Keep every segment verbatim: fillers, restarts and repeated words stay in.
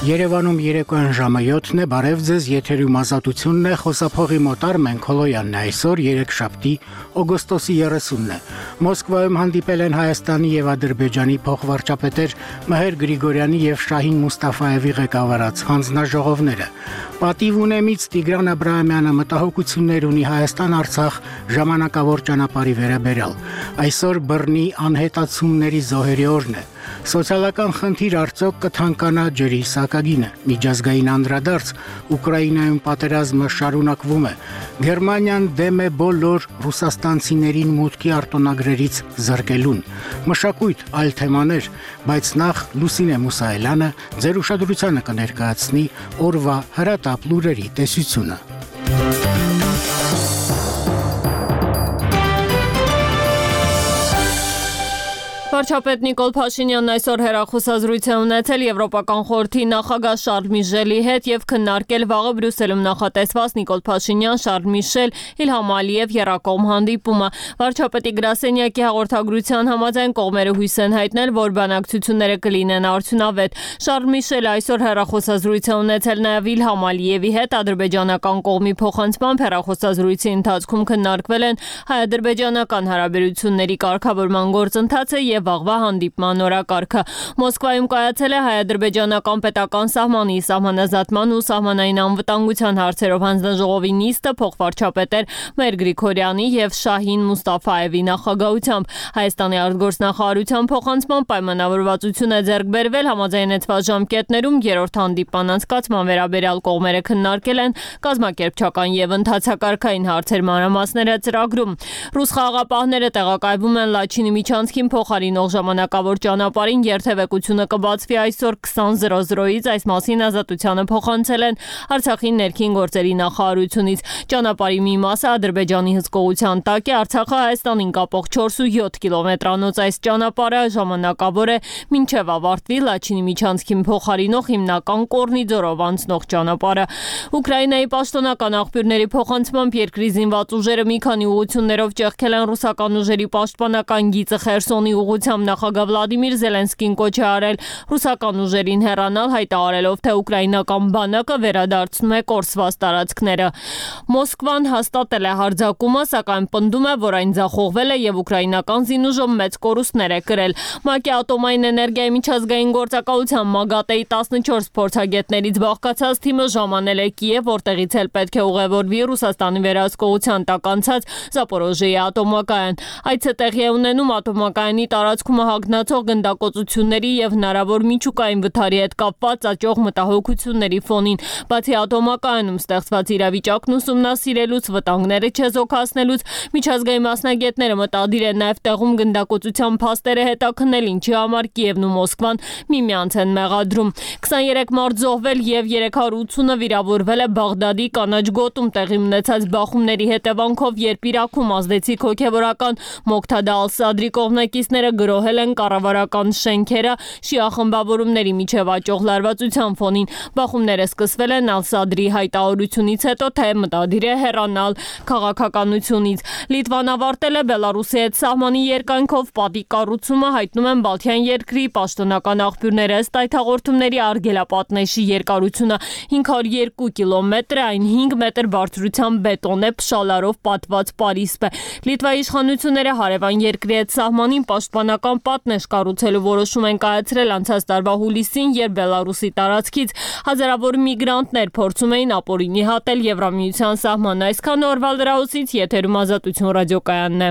Երևանում երեկոյան ժամը յոթն է, բարև ձեզ, եթերում ազատությունն է, խոսափողի մոտ Արմեն Քոլոյանն է, այսօր երեքշաբթի օգոստոսի երեսունն է։ Մոսկվայում հանդիպել են Հայաստանի եւ Ադրբեջանի փոխվարչապետեր Մհեր Գրիգորյանի եւ Շահին Մուստաֆայևի ղեկավարած հանձնաժողովները։ Պատիվ ունեմից Տիգրան Աբրահամյանը մտահոգություններ ունի Հայաստան-Արցախ ժամանակավոր ճանապարհի վերաբերյալ։ Այսօր բռնի անհետացումների զոհերի օրն է։ Սոցիալական խնդիր արդյոք կթանկանա ջրի սակագինը։ Միջազգային անդրադարձ Ուկրաինայում պատերազմը շարունակվում է։ Գերմանիան դեմ է բոլոր ռուսաստանցիներին մուտքի արտոնագրերից զրկելուն։ Մշակույթ այլ թեմաներ, բայց նախ Լուսինե Մուսայելյանը ձեր ուշադրությանը կներկայացնի օրվա հրատապ լուրերի տեսությունը։ Վարչապետ Նիկոլ Փաշինյանն այսօր հեռախոսազրույց է ունեցել Եվրոպական խորհրդի նախագահ Շարլ Միշելի հետ եւ քննարկել վաղը Բրյուսելում նախատեսված Նիկոլ Փաշինյան, Շարլ Միշել, Իլհամ Ալիև եռակողմ հանդիպումը։ Վարչապետի գրասենյակի հաղորդագրության համաձայն կողմերը հույս են հայտնել, որ բանակցությունները կլինեն արդյունավետ։ Շարլ Միշելը այսօր հեռախոսազրույց է ունեցել նաեւ Իլհամ Ալիևի հետ ադրբեջանական կողմի փոխանցմամբ հեռախոսազրույցի ընթացքում քննարկվել են հայ-ադրբեջանական հարաբերությունների կարգավորման գործընթացը եւ վաղվա հանդիպման օրակարգը։ Մոսկվայում կայացել է հայ-ադրբեջանական պետական սահմանի, սահմանազատման ու սահմանային անվտանգության հարցերով հանձնաժողովի նիստը փոխվարչապետեր Մհեր Գրիգորյանի եւ Շահին Մուստաֆայևի նախագահությամբ։ Հայաստանի արտգործնախարարության փոխանցման պայմանավորվածություն է ձեռք բերվել համաձայնեցված ժամկետներում երրորդ հանդիպման անցկացման վերաբերյալ կողմերը քննարկել են կազմակերպչական եւ ընթացակարգային հարցեր մանրամասները ծրագրում։ Ռուս խաղաղապահները տեղակայվում են Լաչինի միջանցքին փոխարինող ժամանակավոր ճանապարհին երթևեկությունը կբացվի այսօր քսան զրո զրոից, այս մասին ազատությանը փոխանցել են Արցախի ներքին գործերի նախարարությունից։ Ճանապարհի մի մասը Ադրբեջանի հսկողության տակ է, Արցախը Հայաստանին կապող չորս ու յոթ կիլոմետրանոց այս ճանապարհը ժամանակավոր է մինչև ավարտվի Լաչինի միջանցքին փոխարինող հիմնական Կորնի ձորով անցնող ճանապարհը։ Ուկրաինայի պաշտոնական աղբյուրների փոխանցմամբ երկրի զինված ուժերը մի քանի ուղղություններով ճեղքել են ռուսական ուժերի պաշտպանական գիծը Խերսոնի ուղղությամբ նախագահ Վլադիմիր Զելենսկին կոչ է արել ռուսական ուժերին հեռանալ, հայտարարելով, թե ուկրաինական բանակը վերադարձնում է կորսված տարածքները։ Մոսկվան հաստատել է հարձակումը, սակայն պնդում է, որ այն ձախողվել է եւ ուկրաինական զինուժը մեծ կորուստներ է կրել։ ՄԱԿ-ի ատոմային էներգիայի միջազգային գործակալության ՄԱԳԱՏԵ-ի տասնչորս փորձագետներից բաղկացած թիմը ժամանել է Կիև, որտեղից էլ պետք է ուղևորվի Ռուսաստանի վերահսկողության տակ անցած Զապորոժիեի ատոմակայան։ Այցը տեղի է ունենում ատոմակայանի տարածքում հագնացող գնդակոծությունների եւ հնարավոր միջուկային վթարի հետ կապված աճող մտահոգությունների ֆոնին։ Բացի ատոմակայանում ստեղծված իրավիճակն ուսումնասիրելուց, վտանգները չեզոքացնելուց, միջազգային մասնագետները մտադիր են նաեւ տեղում գնդակոծության փաստերը հետաքննել, ինչի համար Կիևն ու Մոսկվան միմյանց են մեղադրում։ քսաներեք մարդ զոհվել եւ երեք հարյուր ութսունը վիրավորվել է Բաղդադի կանաչ գոտում տեղի ունեցած բախումների հետևանքով, երբ Իրաքում ազդեցիկ հոգեվորական Մոկթադա Ալ-Սադրի կողմնակիցները գրոհել են կառավարական շենքերը շիա խմբավորումների միջև աճող լարվածության ֆոնին։ Բախումները սկսվել են Ալ-Սադրի հայտարարությունից հետո, թե մտադիր է հեռանալ քաղաքականությունից։ Լիտվան ավարտել է Բելարուսի հետ սահմանի երկայնքով պատի կառուցումը, հայտնում են Բալթյան երկրի պաշտոնական աղբյուրները։ Ըստ այդ հաղորդումների արգելապատնեշի երկարությունը հինգ հարյուր երկու կիլոմետր է, այն հինգ մետր բարձրության բետոնե փշալարով պատված պարիսպ է։ Լիտվայի իշխանությունները հարևան երկրի հետ սահմանին պաշտպանական պատնեշ կառուցելու որոշում են կայացրել անցած տարվա հուլիսին, երբ Բելարուսի տարածքից հազարավոր միգրանտներ փորձում էին ապօրինի հատել Եվրամիության սահմանը։ Այսքան օրվա լրահոսից եթերում Ազատություն ռադիոկայանն է։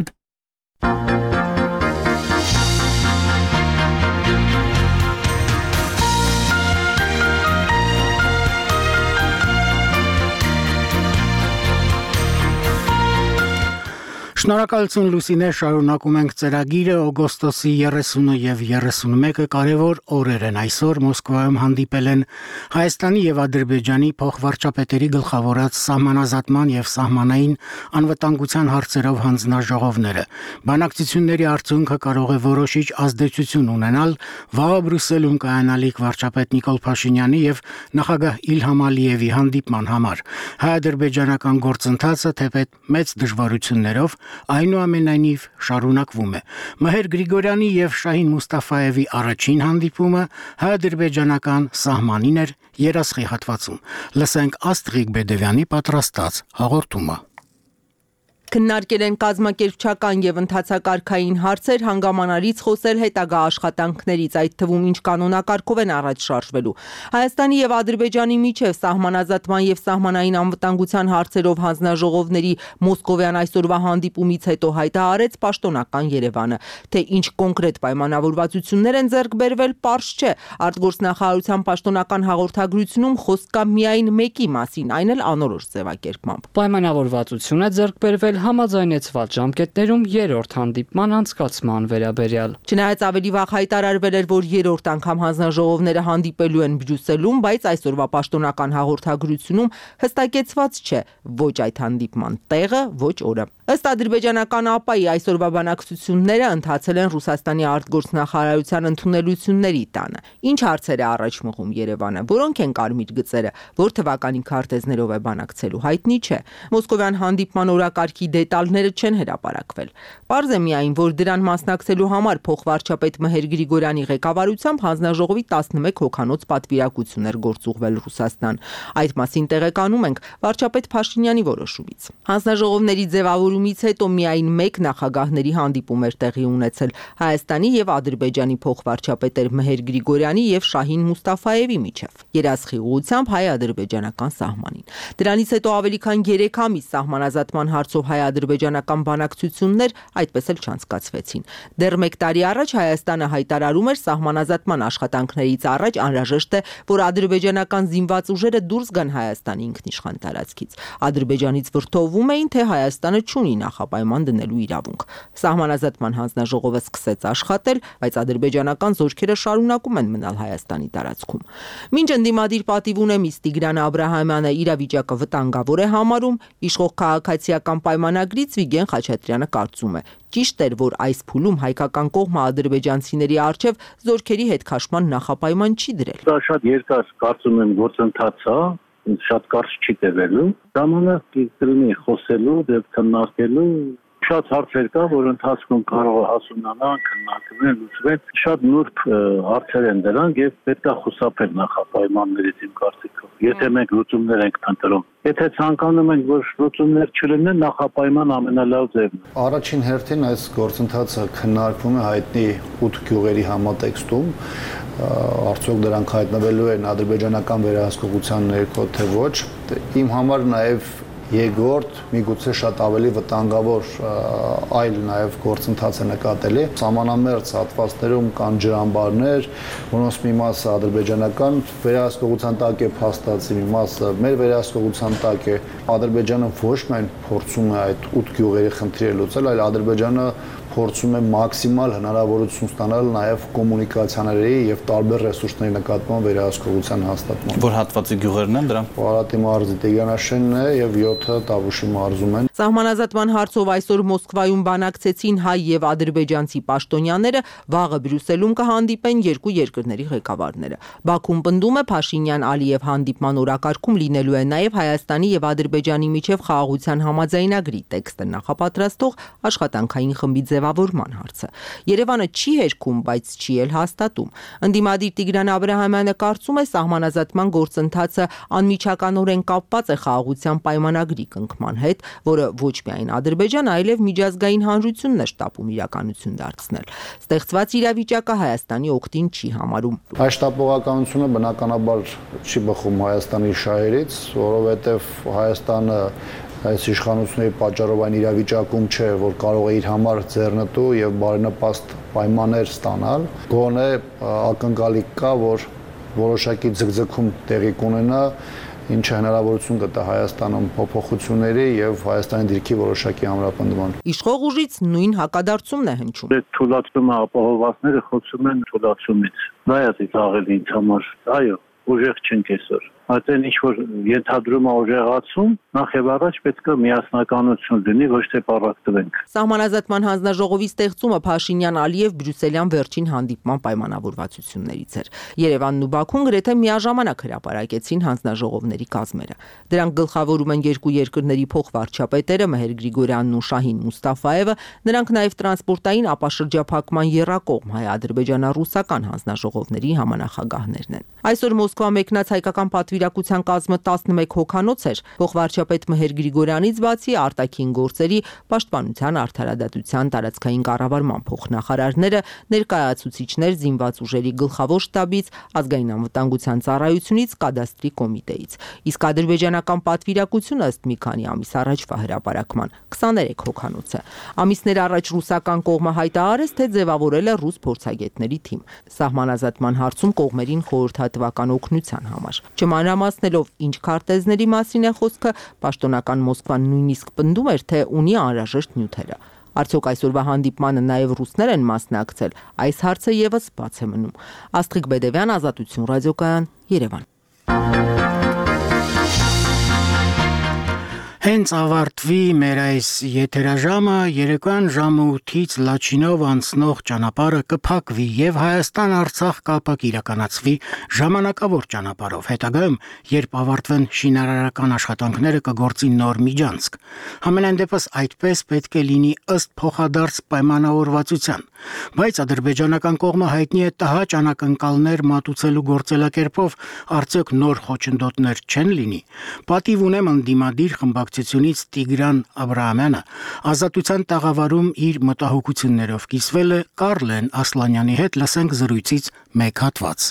Շնորհակալություն Լուսինե, շարունակում ենք ծրագիրը օգոստոսի երեսունը եւ երեսունմեկը կարևոր օրեր են այսօր Մոսկվայում հանդիպել են Հայաստանի եւ Ադրբեջանի փոխվարչապետերի գլխավորած սահմանազատման եւ սահմանային անվտանգության հարցերով հանձնաժողովները։ Բանակցությունների արդյունքը կարող է որոշիչ ազդեցություն ունենալ վաղը Բրյուսելում կայանալիք վարչապետ Նիկոլ Փաշինյանի եւ նախագահ Իլհամ Ալիևի հանդիպման համար։ Հայ-ադրբեջանական գործընթացը թեպետ մեծ դժվարություններով այնուամենայնիվ շարունակվում է։ Մհեր Գրիգորյանի եւ Շահին Մուստաֆայևի առաջին հանդիպումը հայ-ադրբեջանական սահմանին էր Երասխի հատվածում։ Լսենք Աստրիկ Բեդևյանի պատրաստած հաղորդումը։ Քննարկել են կազմակերպչական եւ ընթացակարգային հարցեր, հանգամանալից խոսել հետագա աշխատանքներից, այդ թվում ինչ կանոնակարգով են առաջ շարժվելու։ Հայաստանի եւ Ադրբեջանի միջև սահմանազատման եւ սահմանային անվտանգության հարցերով հանձնաժողովների մոսկովյան այսօրվա հանդիպումից հետո հայտարարեց պաշտոնական Երևանը։ Թե ինչ կոնկրետ պայմանավորվածություններ են ձեռք բերվել, պարզ չէ։ Արտգործնախարարության պաշտոնական հաղորդագրությունում խոսք կա միայն մեկի մասին, այն էլ անորոշ ձևակերպմամբ։ Պայմանավորվածություն է ձեռք բերվել համաձայնեցված ժամկետներում երրորդ հանդիպման անցկացման վերաբերյալ։ Չնայած ավելի վաղ հայտարարվել էր, որ երրորդ անգամ հանձնաժողովները հանդիպելու են Բրյուսելում, բայց այսօրվա պաշտոնական հաղորդագրությունում հստակեցված չէ ոչ այդ հանդիպման տեղը, ոչ օրը։ Ըստ ադրբեջանական ԱՊԱ-ի այսօրվա բանակցությունները ընթացել են Ռուսաստանի արտգործնախարարության ընդունելությունների տանը։ Ինչ հարցեր է առաջ մղում Երևանը, որոնք են կարմիր գծերը, որ թվականի քարտեզներով է բանակցելու, հայտնի չէ։ Մոսկովյան հանդիպման օրակարգի դետալները չեն հրապարակվել։ Պարզ է միայն, որ դրան մասնակցելու համար փոխվարչապետ Մհեր Գրիգորյանի ղեկավարությամբ հանձնաժողովի տասնմեկ հոգանոց պատվիրակություն էր գործուղվել Ռուսաստան։ Այդ մասին տեղեկանում ենք վարչապետ Փաշինյանի որոշումից։ Հանձնաժողովների ձևավորումից հետո միայն մեկ նախագահների հանդիպում էր տեղի ունեցել Հայաստանի եւ Ադրբեջանի փոխվարչապետեր Մհեր Գրիգորյանի եւ Շահին Մուստաֆայևի միջև Երասխի ուղղությամբ հայ-ադրբեջանական սահմանին։ Դրանից հետո ավելի քան երեք ամիս սահմանազատման հարցով հայ-ադրբեջանական բանակցություններ այդպես էլ չանցկացվեցին։ Դեռ մեկ տարի առաջ Հայաստանը հայտարարում էր սահմանազատման աշխատանքներից առաջ անհրաժեշտ է, որ ադրբեջանական զինված ուժերը դուրս գան Հայաստանի ինքնիշխան տարածքից։ Ադրբեջանից վրդովում էին, թե Հայաստանը չունի նախապայման դնելու իրավունք։ Սահմանազատման հանձնաժողովը սկսեց աշխատել, բայց ադրբեջանական զորքերը շարունակում են մնալ Հայաստանի տարածքում։ Մինչ ընդդիմադիր պատիվ ունեմից Տիգրան Աբրահամյանը իրավիճակը վտանգավոր է համարում, իշխող քաղաքացիական պայմանագրից Վիգեն Խաչատրյանը կարծում է. ճիշտ էր, որ այս փուլում հայկական կողմը ադրբեջանցիների առջև զորքերի հետ քաշման նախապայման չի դրել։ Դա շատ երկար կարծում եմ գործընթաց է, շատ կարճ չի տևելու։ Ժամանակ կլինի խոսելու, դեպ քննարկելու, շատ հարցեր կա, որ ընթացքում կարող է հասունանալ, քննարկվել, լուծվել։ Շատ նուրբ հարցեր են դրանք եւ պետք է խուսափել նախապայմաններից իմ կարծիքով։ Եթե մենք լուծումներ ենք փնտրում, եթե ցանկանում ենք, որ լուծումներ չլինեն, նախապայման ամենալավ ձևն է։ Առաջին հերթին այս գործընթացը քննարկվում է հայտնի ութ գյուղերի համատեքստում, արդյոք դրանք հայտնվելու են ադրբեջանական վերահսկողության ներքո թե ոչ։ Իմ համար նաեւ երկրորդ, միգուցե շատ ավելի վտանգավոր այլ նաև գործընթաց է նկատելի։ Սահմանամերձ հատվածներում կան ջրամբարներ, որոնց մի մասը ադրբեջանական վերահսկողության տակ է փաստացի, մի մասը մեր վերահսկողության տակ է։ Ադրբեջանը ոչ միայն փորձում է այդ ութ գյուղերի խնդիրը լուծել, այլ Ադրբեջանը փորձում է մաքսիմալ հնարավորություն ստանալ նաև կոմունիկացիաների եւ տարբեր ռեսուրսների նկատմամբ վերահսկողության հաստատման։ Որ հատվածի գյուղերն են դրանք։ Արարատի մարզի Տիգրանաշենն է եւ յոթը Տավուշի մարզում են։ Սահմանազատման հարցով այսօր Մոսկվայում բանակցեցին հայ եւ ադրբեջանցի պաշտոնյաները, վաղը Բրյուսելում կհանդիպեն երկու երկրների ղեկավարները։ Բաքուն պնդում է Փաշինյան-Ալիև հանդիպման օրակարգում լինելու է նաեւ Հայաստանի եւ Ադրբեջանի միջև խաղաղության համաձայնագրի տեքստը նախապատրաստող աշխատանքային խմբի ձևավորման հարցը։ Երևանը չի հերքում, բայց չի էլ հաստատում։ Ընդդիմադիր Տիգրան Աբրահամյանը կարծում է սահմանազատման գործընթացը անմիջականորեն կապված է խաղաղության պայմանագրի կնքման հետ, որը ոչ միայն Ադրբեջան, այլև միջազգային հանրությունն է շտապում իրականություն դարձնել։ Ստեղծված իրավիճակը Հայաստանի օգտին չի համարում։ Այս շտապողականությունը բնականաբար չի բխում Հայաստանի շահերից, որովհետև Հայաստանը այս իշխանությունների պատճառով այն իրավիճակում չէ, որ կարող է իր համար ձեռնտու եւ բարենպաստ պայմաններ ստանալ։ Գոնե ակնկալիք կա, որ որոշակի ձգձգում տեղի կունենա, ինչը հնարավորություն կտա Հայաստանում փոփոխությունների եւ Հայաստանի դիրքի որոշակի ամրապնդման։ Իշխող ուժից նույն հակադարձումն է հնչում։ Այդ թույլատվումը ապահովվածները խոսում են թույլատվումից։ Դա է ծաղել ինձ համար։ Այո, ուժեղ չենք այսօր։ Այդեն ինչ որ ենթադրում է ուժեղացում, նախ եւ առաջ պետք է միասնականություն լինի, ոչ թե պարակտվենք։ Սահմանազատման հանձնաժողովի ստեղծումը Փաշինյան-Ալիև բրյուսելյան վերջին հանդիպման պայմանավորվածություններից էր։ Երևանն ու Բաքուն գրեթե միաժամանակ հրապարակեցին հանձնաժողովների կազմերը։ Դրանք գլխավորում են երկու երկրների փոխվարչապետերը Մեհեր Գրիգորյանն ու Շահին Մուստաֆաևը, նրանք նաև տրանսպորտային ապաշրջափակման եռակողմ հայ-ադրբեջանա-ռուսական հանձնաժողովների համանախագահներն են։ Այսօր Մոսկվա մեկնած հայկական պատվիրակության կազմը տասնմեկ հոգանոց էր։ Փոխվարչապետ Մեհեր Գրիգորյանից բացի արտաքին գործերի, պաշտպանության, արդարադատության, տարածքային կառավարման փոխնախարարները, ներկայացուցիչներ զինված ուժերի գլխավոր շտաբից, ազգային անվտանգության ծառայությունից, կադաստրի կոմիտեից։ Իսկ ադրբեջանական պատվիրակությունը ըստ մի քանի ամիս առաջվա հրապարակման քսաներեք հոգանոց է։ Ամիսներ առաջ ռուսական կողմը հայտարարեց, թե ձևավորել է ռուս փորձագետների թիմ սահմանազատման հարցում կողմերին խորհրդատվական օգնության համար։ Չմանրամասնելով ինչ քարտեզների մասին է խոսքը, պաշտոնական Մոսկվան նույնիսկ պնդում էր, թե ունի անհրաժեշտ նյութերը։ Արդյոք այսօրվա հանդիպմանը նաև ռուսներ են մասնակցել, այս հարցը եւս բաց է մնում։ Աստղիկ Բեդևյան, Ազատություն ռադիոկայան, Երևան։ Հենց ավարտվի մեր այս եթերաժամը, երեկոյան ժամը ութից Լաչինով անցնող ճանապարհը կփակվի եւ Հայաստան-Արցախ կապակ իրականացվի ժամանակավոր ճանապարհով։ Հետագայում, երբ ավարտվեն շինարարական աշխատանքները, կգործի նոր միջանցք։ Համենայն դեպս այդպես պետք է լինի ըստ փոխադարձ պայմանավորվածության։ Բայց ադրբեջանական կողմը հայտնի է տհաճ անակնկալներ մատուցելու գործելակերպով, արդյոք նոր խոչընդոտներ չեն լինի։ Պատիվ ունեմ ընդդիմադիր խմբակցությունից Տիգրան Աբրահամյանը Ազատության տաղավարում իր մտահոգություններով կիսվել է Կարլեն Ասլանյանի հետ, լսենք զրույցից մեկ հատված։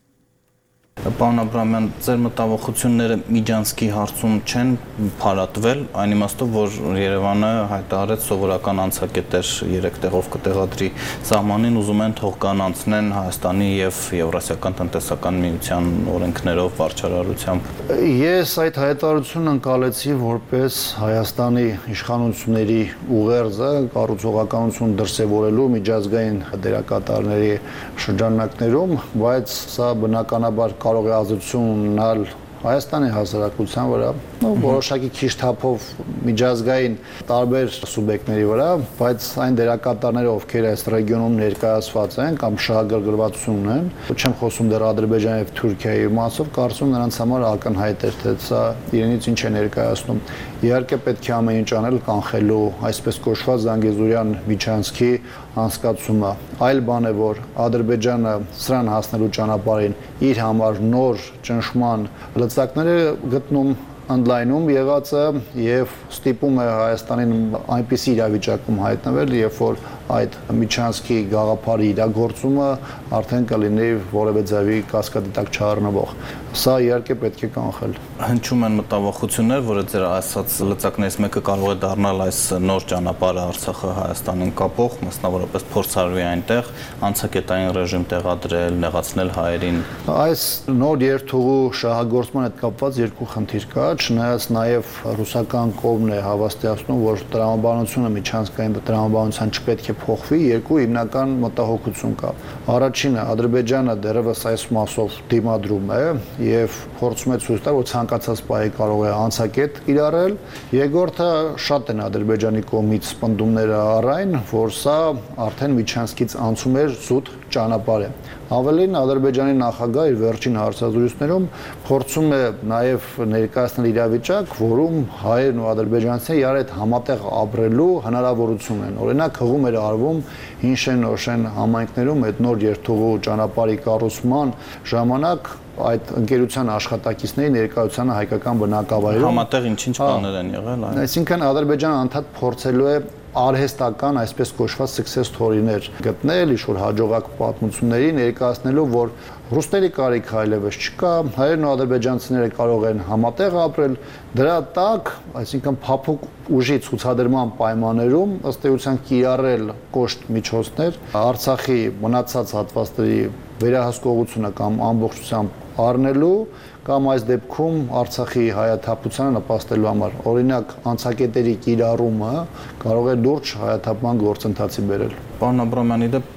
Պարոն Աբրահամյան, ձեր մտավախությունները միջանցքի հարցում չեն փարատվել, այն իմաստով, որ Երևանը հայտարարեց սովորական անցակետեր երեք տեղով կտեղադրի սահմանին, ուզում են թող կանանցնեն Հայաստանի եւ Եվրասիական տնտեսական միության օրենքներով վարչարարությամբ։ Ես այդ հայտարարությունն ընկալեցի որպես Հայաստանի իշխանությունների ուղերձը կառուցողականություն դրսևորելու միջազգային դերակատարների շրջանակներում, բայց սա բնականաբար կարող է ազդեցություն ունենալ Հայաստանի հասարակության վրա, որոշակի քիչ թափով միջազգային տարբեր սուբյեկտների վրա, բայց այն դերակատարները, ովքեր այս ռեգիոնում ներկայացված են կամ շահագրգռվածություն ունեն, չեմ խոսում դեռ Ադրբեջանի եւ Թուրքիայի մասով, կարծում նրանց համար ակնհայտ է, թե սա իրենից ինչ է ներկայացնում։ Իհարկե պետք է ամեն ինչ անել կանխելու այսպես կոչված Զանգեզուրյան միջանցքի անցկացումը։ Այլ բան է, որ Ադրբեջանը սրան հասնելու ճանապարհին իր համար նոր ճնշման լծակները գտնում ընդլայնում եղածը եւ ստիպում է Հայաստանին այնպիսի իրավիճակում հայտնվել, երբ որ այդ միջանցքի գաղափարի իրագործումը արդեն կլինի որևէ ձևի կասկադի տակ չառնվող։ Սա իհարկե պետք է կանխել։ Հնչում են մտավախություններ, որ ձեր ասած լծակներից մեկը կարող է դառնալ այս նոր ճանապարհը Արցախը Հայաստանին կապող, մասնավորապես փորձարարվի այնտեղ անցակետային ռեժիմ տեղադրել, նեղացնել հայերին։ Այս նոր երթուղու շահագործման հետ կապված երկու խնդիր կա, չնայած նաև ռուսական կողմն է հավաստիացնում, որ տրամաբանությունը միջանցքային տրամաբանության չպետք է փոխվի, երկու հիմնական մտահոգություն կա։ Առաջինը Ադրբեջանը դեռևս այս մասով դիմադրում է եւ փորձում է ցույց տալ, որ ցանկացած պահի կարող է անցակետ կիրառել։ Երկրորդը շատ են Ադրբեջանի կողմից պնդումները առայն, որ սա արդեն միջանցքից անցում էր զուտ ճանապարհ է։ Ավելին Ադրբեջանի նախագահը իր վերջին հարցազրույցներում փորձում է նաև ներկայացնել իրավիճակ, որում հայերն ու ադրբեջանցիները իրար հետ համատեղ ապրելու հնարավորություն են։ Օրինակ հղում էր արվում Հինշեն-Նորշեն համայնքներում այդ նոր երթուղու ճանապարհի կառուցման ժամանակ այդ ընկերության աշխատակիցների ներկայությանը հայկական բնակավայրում համատեղ ինչ-ինչ բաներ են եղել, այո։ Այսինքն Ադրբեջանը անդադ փորձելու է արհեստական, այսպես կոչված success story-ներ գտնել, ինչ-որ հաջողակ պատմությունների ներկայացնելու, որ ռուսների կարիք այլևս չկա, հայերն ու ադրբեջանցիները կարող են համատեղ ապրել, դրա տակ, այսինքն փափուկ ուժի ցուցադրման պայմաններում ըստ էության կիրառել կոշտ միջոցներ, Արցախի մնացած հատվածների վերահսկողությունը կամ ամբողջությամբ առնելու կամ այս դեպքում Արցախի հայաթափությանը նպաստելու համար։ Օրինակ, անցակետերի կիրառումը կարող է լուրջ հայաթափման գործընթացի բերել։ Պարոն Աբրահամյանի,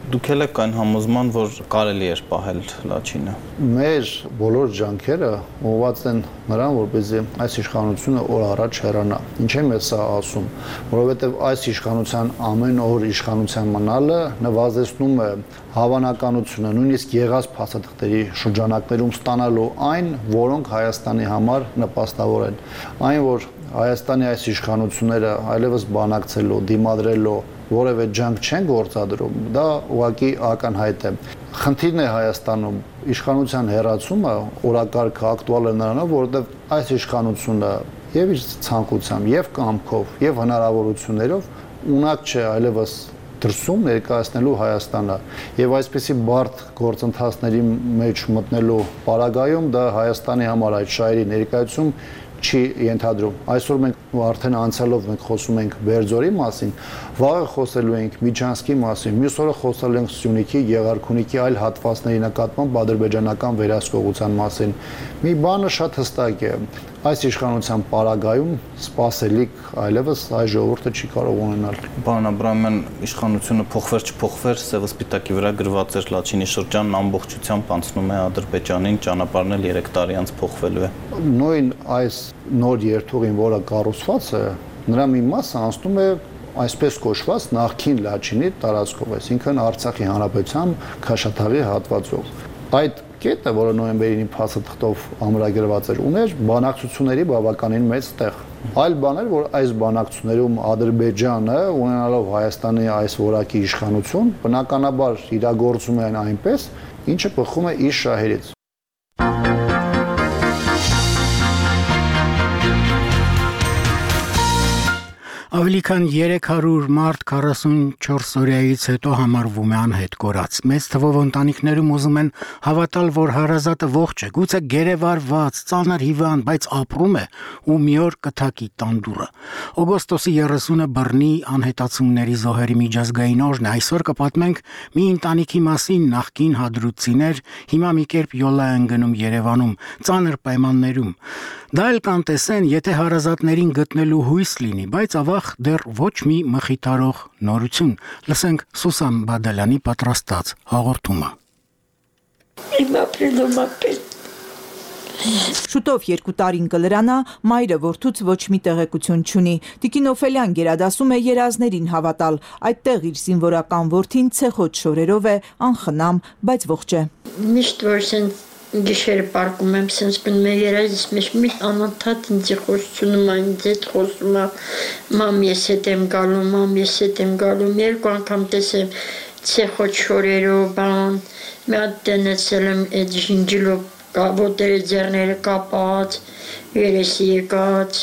Դուք ել եք այն համոզման, որ կարելի էր պահել Լաչինը։ Մեր բոլոր ջանքերը ուղղված են նրան, որպեսզի այս իշխանությունը օր առաջ հեռանա։ Ինչ եմ ես սա ասում, որովհետև այս իշխանության ամեն օր իշխանության մնալը նվազեցնում է հավանականությունը, նույնիսկ եղած փաստաթղթերի շրջանակներում ստանալու այն, որոնք Հայաստանի համար նպաստավոր են։ Այն, որ Հայաստանի այս իշխանությունները այլևս բանակցելու, դիմադրելու որևէ ջանք չեն գործադրում, դա ուղղակի ակնհայտ է։ Խնդիրն է Հայաստանում իշխանության հեռացումը օրակարգը ակտուալ է նրանով, որովհետև այս իշխանությունը եւ իր ցանկությամբ, եւ կամքով, եւ հնարավորություններով ունակ չէ այլևս դրսում ներկայացնելու Հայաստանը եւ այսպիսի բարդ գործընթացների մեջ մտնելու պարագայում դա Հայաստանի համար այդ շահերի ներկայացում չի ենթադրում։ Այսօր մենք արդեն անցյալով մենք խոսում ենք Բերձորի մասին, վաղը խոսելու ենք Միջանսկի մասին, մյուս օրը խոսելու ենք Սյունիքի, Գեղարքունիքի այլ հատվածների նկատմամբ ադրբեջանական վերահսկողության մասին։ Մի բանը շատ հստակ է, այս իշխանության պարագայում սպասելիք այլևս այս ժողովուրդը չի կարող ունենալ։ Պարոն Աբրահամյան, իշխանությունը փոխվեր չփոխվեր, սևը սպիտակի վրա գրված էր Լաչինի շրջանն ամբողջությամբ անցնում է Ադրբեջանին, ճանապարհն էլ երեք տարի անց փոխվելու է։ Նույն այս նոր երթուղին, որը կառուցված է, նրա մի մասը անցնում է այսպես կոչված նախքին Լաչինի տարածքով, այսինքն Արցախի հանրապետության Քաշաթաղի հատվածով։ Այդ կետը, որը նոյեմբերի փաստաթղթով ամրագրված էր, ուներ բանակցությունների բավականին մեծ տեղ։ Այլ բան էր, որ այս բանակցություններում Ադրբեջանը, ունենալով Հայաստանի այս որակի իշխանություն, բնականաբար իրագործում է այնպես, ինչը բխում է իր շահերից։ Ավելի քան երեք հարյուր մարդ քառասունչորս օրյայից հետո համարվում է անհետ կորած։ Մեծ թվով ընտանիքներում ուզում են հավատալ, որ հարազատը ողջ է, գուցե գերեվարված, ծանր հիվանդ, բայց ապրում է ու մի օր կթակի տան դուռը։ Օգոստոսի երեսունը բռնի անհետացումների զոհերի միջազգային օրն է։ Այսօր կպատմենք մի ընտանիքի մասին, նախկին հադրութցիներ, հիմա մի կերպ յոլա են գնում Երևանում, ծանր պայմաններում։ Դա էլ կանտեսեն, եթե հարազատներին գտնելու հույս լինի, բայց ավաղ դեռ ոչ մի մխիթարող նորություն։ Լսենք Սուսան Բադալյանի պատրաստած հաղորդումը։ Իմ ապրիլում ապել։ Շուտով երկու տարին կլրանա, մայրը որդուց ոչ մի տեղեկություն չունի։ Տիկին Օֆելյան գերադասում է երազներին հավատալ, այդտեղ իր զինվորական որդին ցեխոտ շորերով է, անխնամ, բայց ողջ է։ Միշտ որ սենց գիշերը պարկում եմ, սենց գնում եմ երազից մեջ մի անընդհատ ինձ խոսում այն ձետ խոսում է, մամ ես հետ եմ գալու, մամ ես հետ եմ գալու, երկու անգամ տեսեմ ցեխոտ շորերով բան, մի հատ տնեցել եմ այդ ժինջիլով ոտերը ձեռները կապած, երեսի եկած,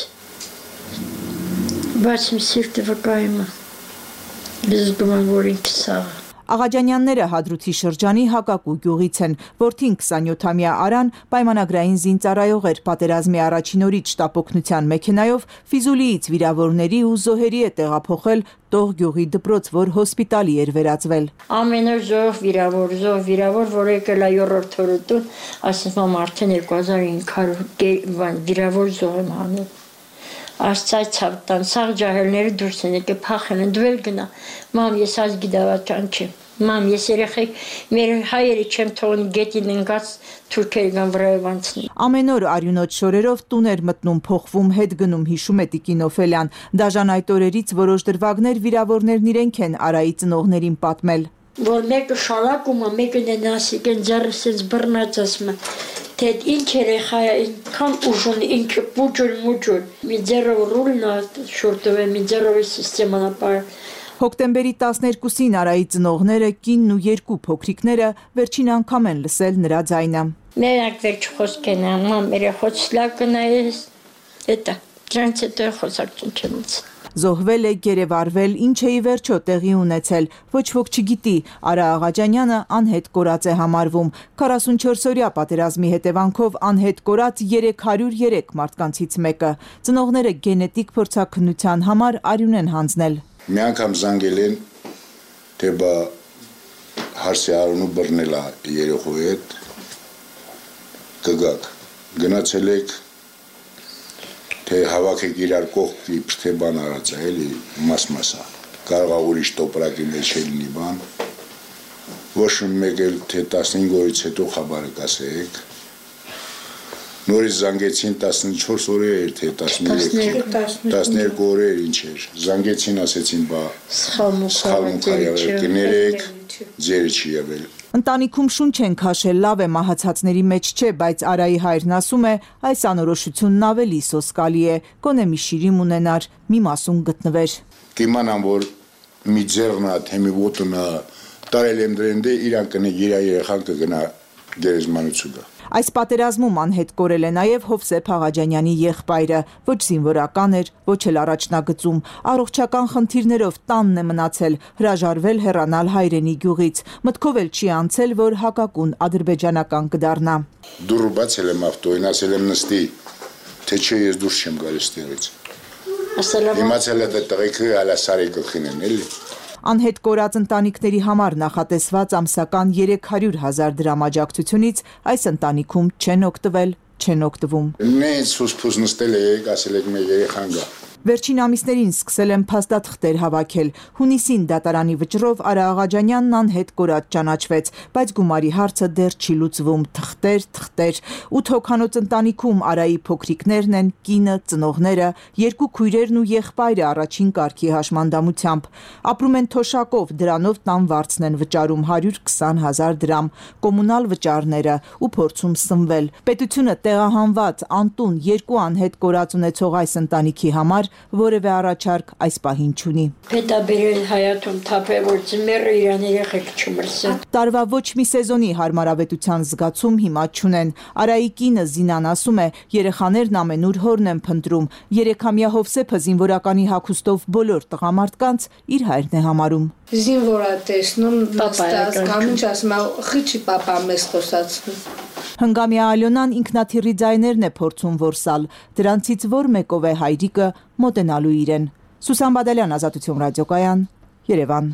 բայց իմ սիրտը վկայում է, զգում եմ, որ ինքը սաղ է։ Աղաջանյանները Հադրութի շրջանի Հակակու գյուղից են, որդին քսանյոթամյա Արան պայմանագրային զինծառայող էր, պատերազմի առաջին օրից շտապօգնության մեքենայով Ֆիզուլիից վիրավորների ու զոհերի է տեղափոխել Տող գյուղի դպրոց, որ հոսպիտալի էր վերածվել։ Ամեն օր զոհ, վիրավոր, զոհ, վիրավոր, որ եկել է երրորդ օրը տուն, ասում եմ արդեն երկու հազար հինգ հարյուր վիրավոր զոհ եմ հանել։ Աստծայց ցավտան, սաղ ջահելները դուրս են եկել, փախել են, դու էլ գնա, մամ ես ազգի դավաճան չեմ, մամ ես երեխեք, մեր հայերը չեմ թողնի գետին ընկած թուրքերը գան վրայով անցնի։ Ամեն օր արյունոտ շորերով տուն էր մտնում, փոխվում, հետ գնում, հիշում է տիկին Օֆելյան։ Դաժան այդ օրերից որոշ դրվագներ վիրավորներն իրենք են Արայի ծնողներին պատմել։ Որ մեկը շալակում է, մեկը նենասիկ են ձեռս ես բռնած ասում է, թե ինչ երեխա է, ինքան ուժուն, ինքը պուջուր մուջուր, մի ձեռով ռուլն է շորտով է, մի ձեռով է սիստեման է պար։ Հոկտեմբերի տասներկուսին Արայի ծնողները, կինն ու երկու փոքրիկները վերջին անգամ են լսել նրա ձայնը։ Մենակ վերջ խոսք են անգամ, երեխոց լավ կնայես, էտա, դրանց հետո խոսակցություն չեմ ուց։ Զոհվել է, գերեվարվել, ինչ է ի վերջո տեղի ունեցել, ոչ ոք չգիտի, Արա Աղաջանյանը անհետ կորած է համարվում, քառասունչորսօրյա պատերազմի հետևանքով անհետ կորած երեք հարյուր երեք մարդկանցից մեկը, ծնողները գենետիկ փորձաքննության համար արյուն են հանձնել։ Մի անգամ զանգել են, թե բա հարսի արունու բռնել է երեխու հետ, կգաք, գնացել եք, թե հավաքեք իրար կողքի թե բան արած է, էլի մաս մասա, կարող է ուրիշ տոպրակի մեջ լինի բան, ոչ մեկ էլ թե տասնհինգ օրից հետո խաբարը կասեք։ Նորից զանգեցին տասնչորս օրեր, թե տասներկու օրեր ինչ էր։ Զանգեցին, ասեցին, բա սխալմունք եղել, կներեք, ձերը չի եղել։ Ընտանիքում շունչ են քաշել, լավ է մահացածների մեջ չէ, բայց Արայի հայրն ասում է, այս անորոշությունն ավելի սոսկալի է, գոնե մի շիրիմ ունենար, մի մասում գտնվեր։ Կիմանամ, որ մի ձեռնա, թե մի ոտունա տարել եմ դրենդե, իրան կնե իրա երեխան կգնա գերեզմանություն գա։ Այս պատերազմում անհետ կորել է նաև Հովսեփ Աղաջանյանի եղբայրը, ոչ զինվորական էր, ոչ էլ առաջնագծում, առողջական խնդիրներով տանն է մնացել, հրաժարվել հեռանալ հայրենի գյուղից, մտքով էլ չի անցել, որ հակակուն ադրբեջանական կդառնա։ Դուրը բացել եմ ավտոյին, ասել եմ նստի, թե չէ ես դուրս չեմ գալիս տեղից։ Իմացել է տղեկը ալասարի գլխին են, էլի։ Անհետ կորած ընտանիքների համար նախատեսված ամսական երեք հարյուր հազար դրամ աջակցությունից այս ընտանիքում չեն օգտվել, չեն օգտվում։ Նենց սուսփուս նստել եք, ասել եք մեր երեխան գա։ Վերջին ամիսներին սկսել են փաստաթղթեր հավաքել։ Հունիսին դատարանի վճռով Արա Աղաջանյանն անհետ կորած ճանաչվեց, բայց գումարի հարցը դեռ չի լուծվում։ Թղթեր, թղթեր։ Ութ հոգանոց ընտանիքում Արայի փոքրիկներն են, կինը, ծնողները, երկու քույրերն ու եղբայրը առաջին կարգի հաշմանդամությամբ։ Ապրում են թոշակով, դրանով տան վարձն են վճարում հարյուր քսան հազար դրամ, կոմունալ վճարները ու փորձում սնվել։ Պետությունը տեղահանված, անտուն երկու անհետ կորած ունեցող այս ընտանիքի համար որևէ առաջարկ այս պահին չունի։ Պետաբերել հայաթում թափել, որ ծմերը իրան երեխեք չմրսեն։ Տարվա ոչ մի սեզոնի հարմարավետության զգացում հիմա չունեն։ Արայի կինը Զինան ասում է, երեխաներն ամենուր հորն են փնտրում։ Երեքամյա Հովսեփը զինվորականի հագուստով բոլոր տղամարդկանց իր հայրն է համարում։ Զինվորա տեսնում, նստած, կամինչ ասում է, խիչի պապա մեզ խոսացնում։ Հնգամյա Ալյոնան ինքնաթիռի ձայներն է փորձում որսալ, դրանցից որ մեկով է հայրիկը մոտենալու իրեն։ Սուսան Բադալյան, Ազատություն ռադիոկայան, Երևան։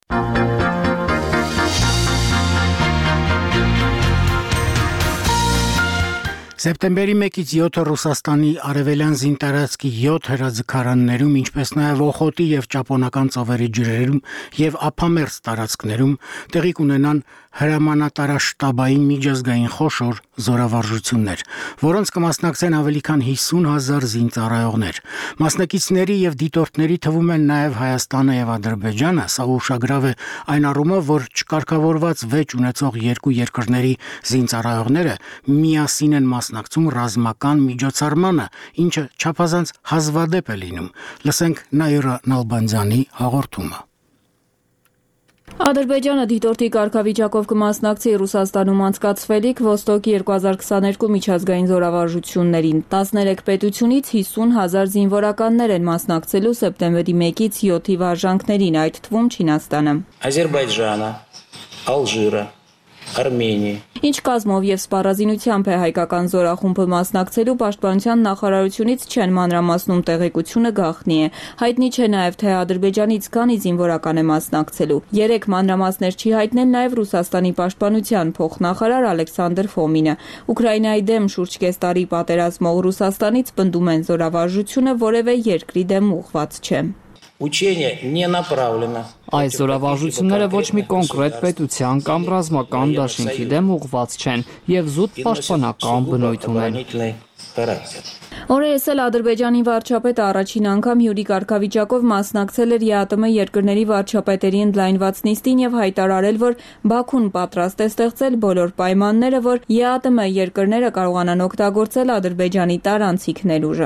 Սեպտեմբերի մեկից յոթը Ռուսաստանի արևելյան զինտարածքի յոթ հրաձգարաններում, ինչպես նաև Օխոտի եւ Ճապոնական ծովերի ջրերում եւ ափամերձ տարածքներում տեղի կունենան հրամանատարաշտաբային միջազգային խոշոր զորավարժություններ, որոնց կմասնակցեն ավելի քան հիսուն հազար զինծառայողներ։ Մասնակիցների եւ դիտորդների թվում են նաև Հայաստանը եւ Ադրբեջանը, սա ուշագրավ է այն առումով, որ չկարգավորված վեճ ունեցող երկու երկրների զինծառայողները միասին են մասնակցում ռազմական միջոցառմանը, ինչը չափազանց հազվադեպ է լինում։ Լսենք Նաիրա Նալբանդյանի հաղորդումը։ Ադրբեջանը դիտորդի կարգավիճակով կմասնակցի Ռուսաստանում անցկացվելիք Ոստոկ երկու հազար քսաներկու միջազգային զորավարժություններին։ տասներեք պետությունից հիսուն հազար զինվորականներ են մասնակցելու սեպտեմբերի մեկից յոթի վարժանքներին, այդ թվում Չինաստանը, Ադրբեջանը, Ալժիրը, Արմենիա։ Ինչ կազմով եւ սպառազինությամբ է հայկական զորախումբը մասնակցելու, պաշտպանության նախարարությունից չեն մանրամասնում, տեղեկությունը գաղտնի է։ Հայտնի չէ նաեւ, թե Ադրբեջանից քանի զինվորական է մասնակցելու։ Երեք մանրամասներ չի հայտնել նաեւ Ռուսաստանի պաշտպանության փոխնախարար Ալեքսանդր Ֆոմինը։ Ուկրաինայի դեմ շուրջ կես տարի պատերազմող Ռուսաստանից պնդում են, զորավարժությունը որևէ երկրի դեմ ուղղված չէ։ Учение не направлено. Այս զորավարժությունները ոչ մի կոնկրետ պետության կամ ռազմական դաշինքի դեմ ուղղված չեն եւ զուտ պաշտպանական բնույթ ունեն։ Օրերս էլ Ադրբեջանի վարչապետը առաջին անգամ հյուրի կարգավիճակով մասնակցել էր ԵԱՏՄ երկրների վարչապետերի ընդլայնված նիստին եւ հայտարարել, որ Բաքուն պատրաստ է ստեղծել բոլոր պայմանները, որ ԵԱՏՄ երկրները կարողանան օգտագործել Ադրբեջանի տարանցիկ ներուժը։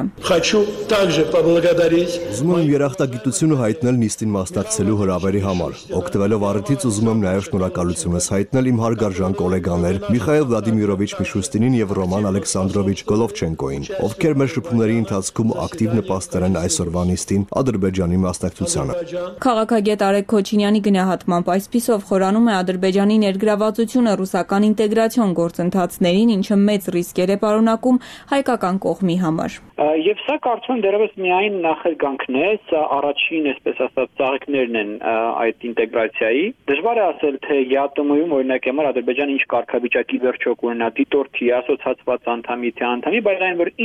Ուզում եմ երախտագիտությունը հայտնել նիստին մասնակցելու հրավերի համար։ Օգտվելով առիթից ուզում եմ նաեւ շնորհակալությունս հայտնել իմ հարգարժան գոլեգաներ Միխայել Վլադիմիրովիչ Միշուստինին եւ Ռոման Ալեքսանդրովիչ Գոլովչենկոին, ովքեր մեր շփումների ընթացքում ակտիվ նպաստել են այսօրվա նիստին Ադրբեջանի մասնակցությանը։ Քաղաքագետ Արեգ Քոչինյանի գնահատմամբ այսպիսով խորանում է Ադրբեջանի ներգրավվածությունը ռուսական ինտեգրացիոն գործընթացներին, ինչը մեծ ռիսկեր է պարունակում հայկական կողմի համար։ Եվ սա կարծում եմ դեռևս միայն նախերգանքն է, սա առաջին, այսպես ասած, ծաղիկներն են այդ ինտեգրացիայի։ Դժվար է ասել, թե ԵԱՏՄ-ում օրինակ համար Ադրբեջանը ինչ կարգավիճակի վերջո կունենա դիտորդի, ասոցացված անդամի, թե անդամի, բայց այն որ ինչ որ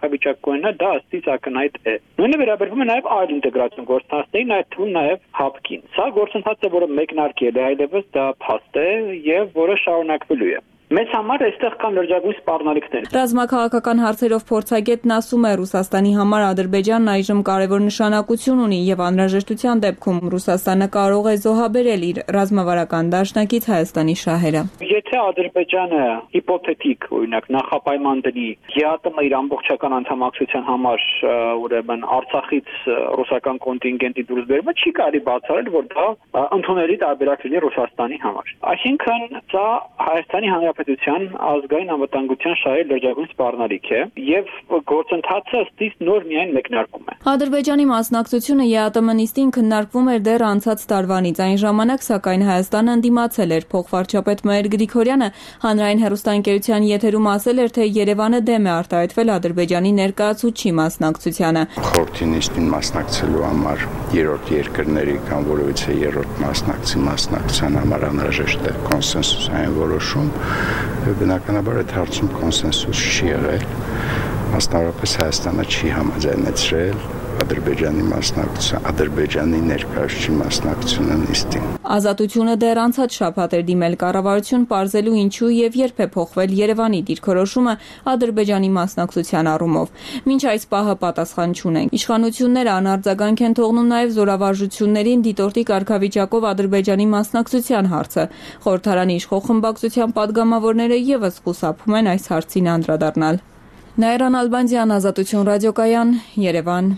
կարգավիճակ կունենա, դա ըստիս ակնհայտ է։ Նույնը վերաբերվում է նաև այլ ինտեգրացիոն գործընթացներին, այդ թվում նաև հապկին։ Սա գործընթաց է, որը մեկնարկել է, այլևս դա փաստ է եւ որը շարունակվելու է։ Մեծ համար այստեղ կան լրջագույն սպառնալիքներ։ Ռազմաքաղաքական հարցերով փորձագետն ասում է, Ռուսաստանի համար Ադրբեջանն այժմ կարևոր նշանակություն ունի եւ անհրաժեշտության դեպքում Ռուսաստանը կարող է զոհաբերել իր ռազմավարական դաշնակից Հայաստանի շահերը։ Եթե Ադրբեջանը հիպոթետիկ, օրինակ, նախապայման դնի ԵԱՏՄ իր ամբողջական անդամակցության համար, ուրեմն Արցախից ռուսական կոնտինգենտի դուրս բերումը, չի կարելի բացառել, որ դա ընդունելի տարբերակ լինի Ռուսաստանի համար։ Այսինքն, սա Հայաստանի Հանրապետության ազգային անվտանգության շահերի լրջագույն սպառնալիք է եւ գործընթացը ըստիս նոր միայն մեկնարկում է։ Ադրբեջանի մասնակցությունը ԵԱՏՄ նիստին քննարկվում էր դեռ անցած տարվանից։ Այն ժամանակ, սակայն, Հայաստանը ընդդիմացել էր։ Փոխվարչապետ Մհեր Գրիգորյանը հանրային հեռուստաընկերության եթերում ասել էր, թե Երևանը դեմ է արտահայտվել Ադրբեջանի ներկայացուցչի մասնակցությանը։ Խորհրդի նիստին մասնակցելու համար երրորդ երկրների կամ որևիցե երրորդ մասնակցի մասնակցության համար անհրաժեշտ է կոնսենսուսային որոշում։ Բնականաբար այդ հարցում կոնսենսուս չի եղել, մասնավորապես Հայաստանը չի համաձայնեցրել Ադրբեջանի մասնակցության, Ադրբեջանի ներկայացուցչի մասնակցությունը նիստին։ Ազատությունը դեռ անցած շաբաթ էր դիմել կառավարություն պարզելու ինչու եւ երբ է փոխվել Երևանի դիրքորոշումը Ադրբեջանի մասնակցության առումով։ Մինչ այս պահը պատասխան չունեն։ Իշխանությունները անարձագանք են թողնում նաեւ զորավարժություններին դիտորդի կարգավիճակով Ադրբեջանի մասնակցության հարցը։ Խորհրդարանի իշխող խմբակցության падգամավորները եւս խուսափում են այս հարցին անդրադառնալ։ Նայրան Ալբանդյան, Ազատություն ռադիոկայան, Երևան։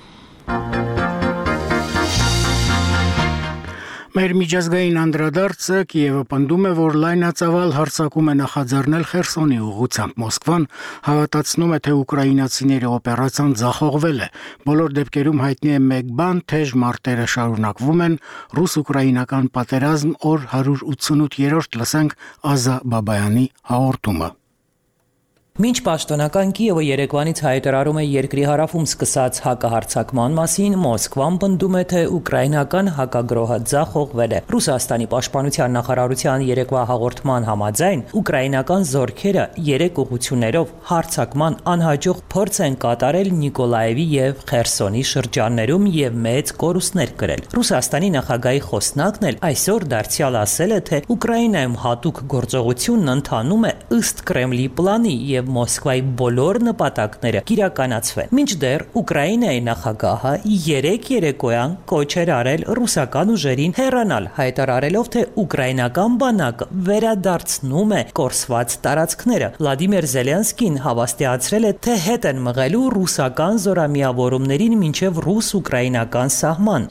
Մեր միջազգային անդրադարձը Կիևը պնդում է, որ լայնածավալ հարձակում է նախաձեռնել Խերսոնի ուղղությամբ։ Մոսկվան հավատացնում է, թե ուկրաինացիների օպերացիան ձախողվել է։ Բոլոր դեպքերում հայտնի է մեկ բան, թեժ մարտերը շարունակվում են, ռուս-ուկրաինական պատերազմ, օր հարյուր ութսունութ լսենք Ազա Բաբայանի հաղորդումը։ Մինչ պաշտոնական Կիևը երեկվանից հայտարարում է երկրի հարավում սկսած հակահարձակման մասին, Մոսկվան պնդում է, թե ուկրաինական հակագրոհը ձախողվել է։ Ռուսաստանի պաշտպանության նախարարության երեկվա հաղորդման համաձայն, ուկրաինական զորքերը երեք ուղղություններով հարձակման անհաջող փորձ են կատարել Նիկոլաևի եւ Խերսոնի շրջաններում եւ մեծ կորուստներ կրել։ Ռուսաստանի նախագահի խոսնակն էլ այսօր դարձյալ ասել է, թե Ուկրաինայում հատուկ գործողությունն ընթանում է ըստ Կրեմլի պլանի եւ Մոսկվայի բոլոր նպատակները կիրականացվեն։ Մինչդեռ Ուկրաինայի նախագահը երեք երեկոյան կոչ էր արել ռուսական ուժերին հեռանալ, հայտարարելով, թե ուկրաինական բանակը վերադարձնում է կորսված տարածքները։ Վլադիմիր Զելենսկին հավաստիացրել է, թե հետ են մղելու ռուսական զորամիավորումներին մինչև ռուս-ուկրաինական սահման։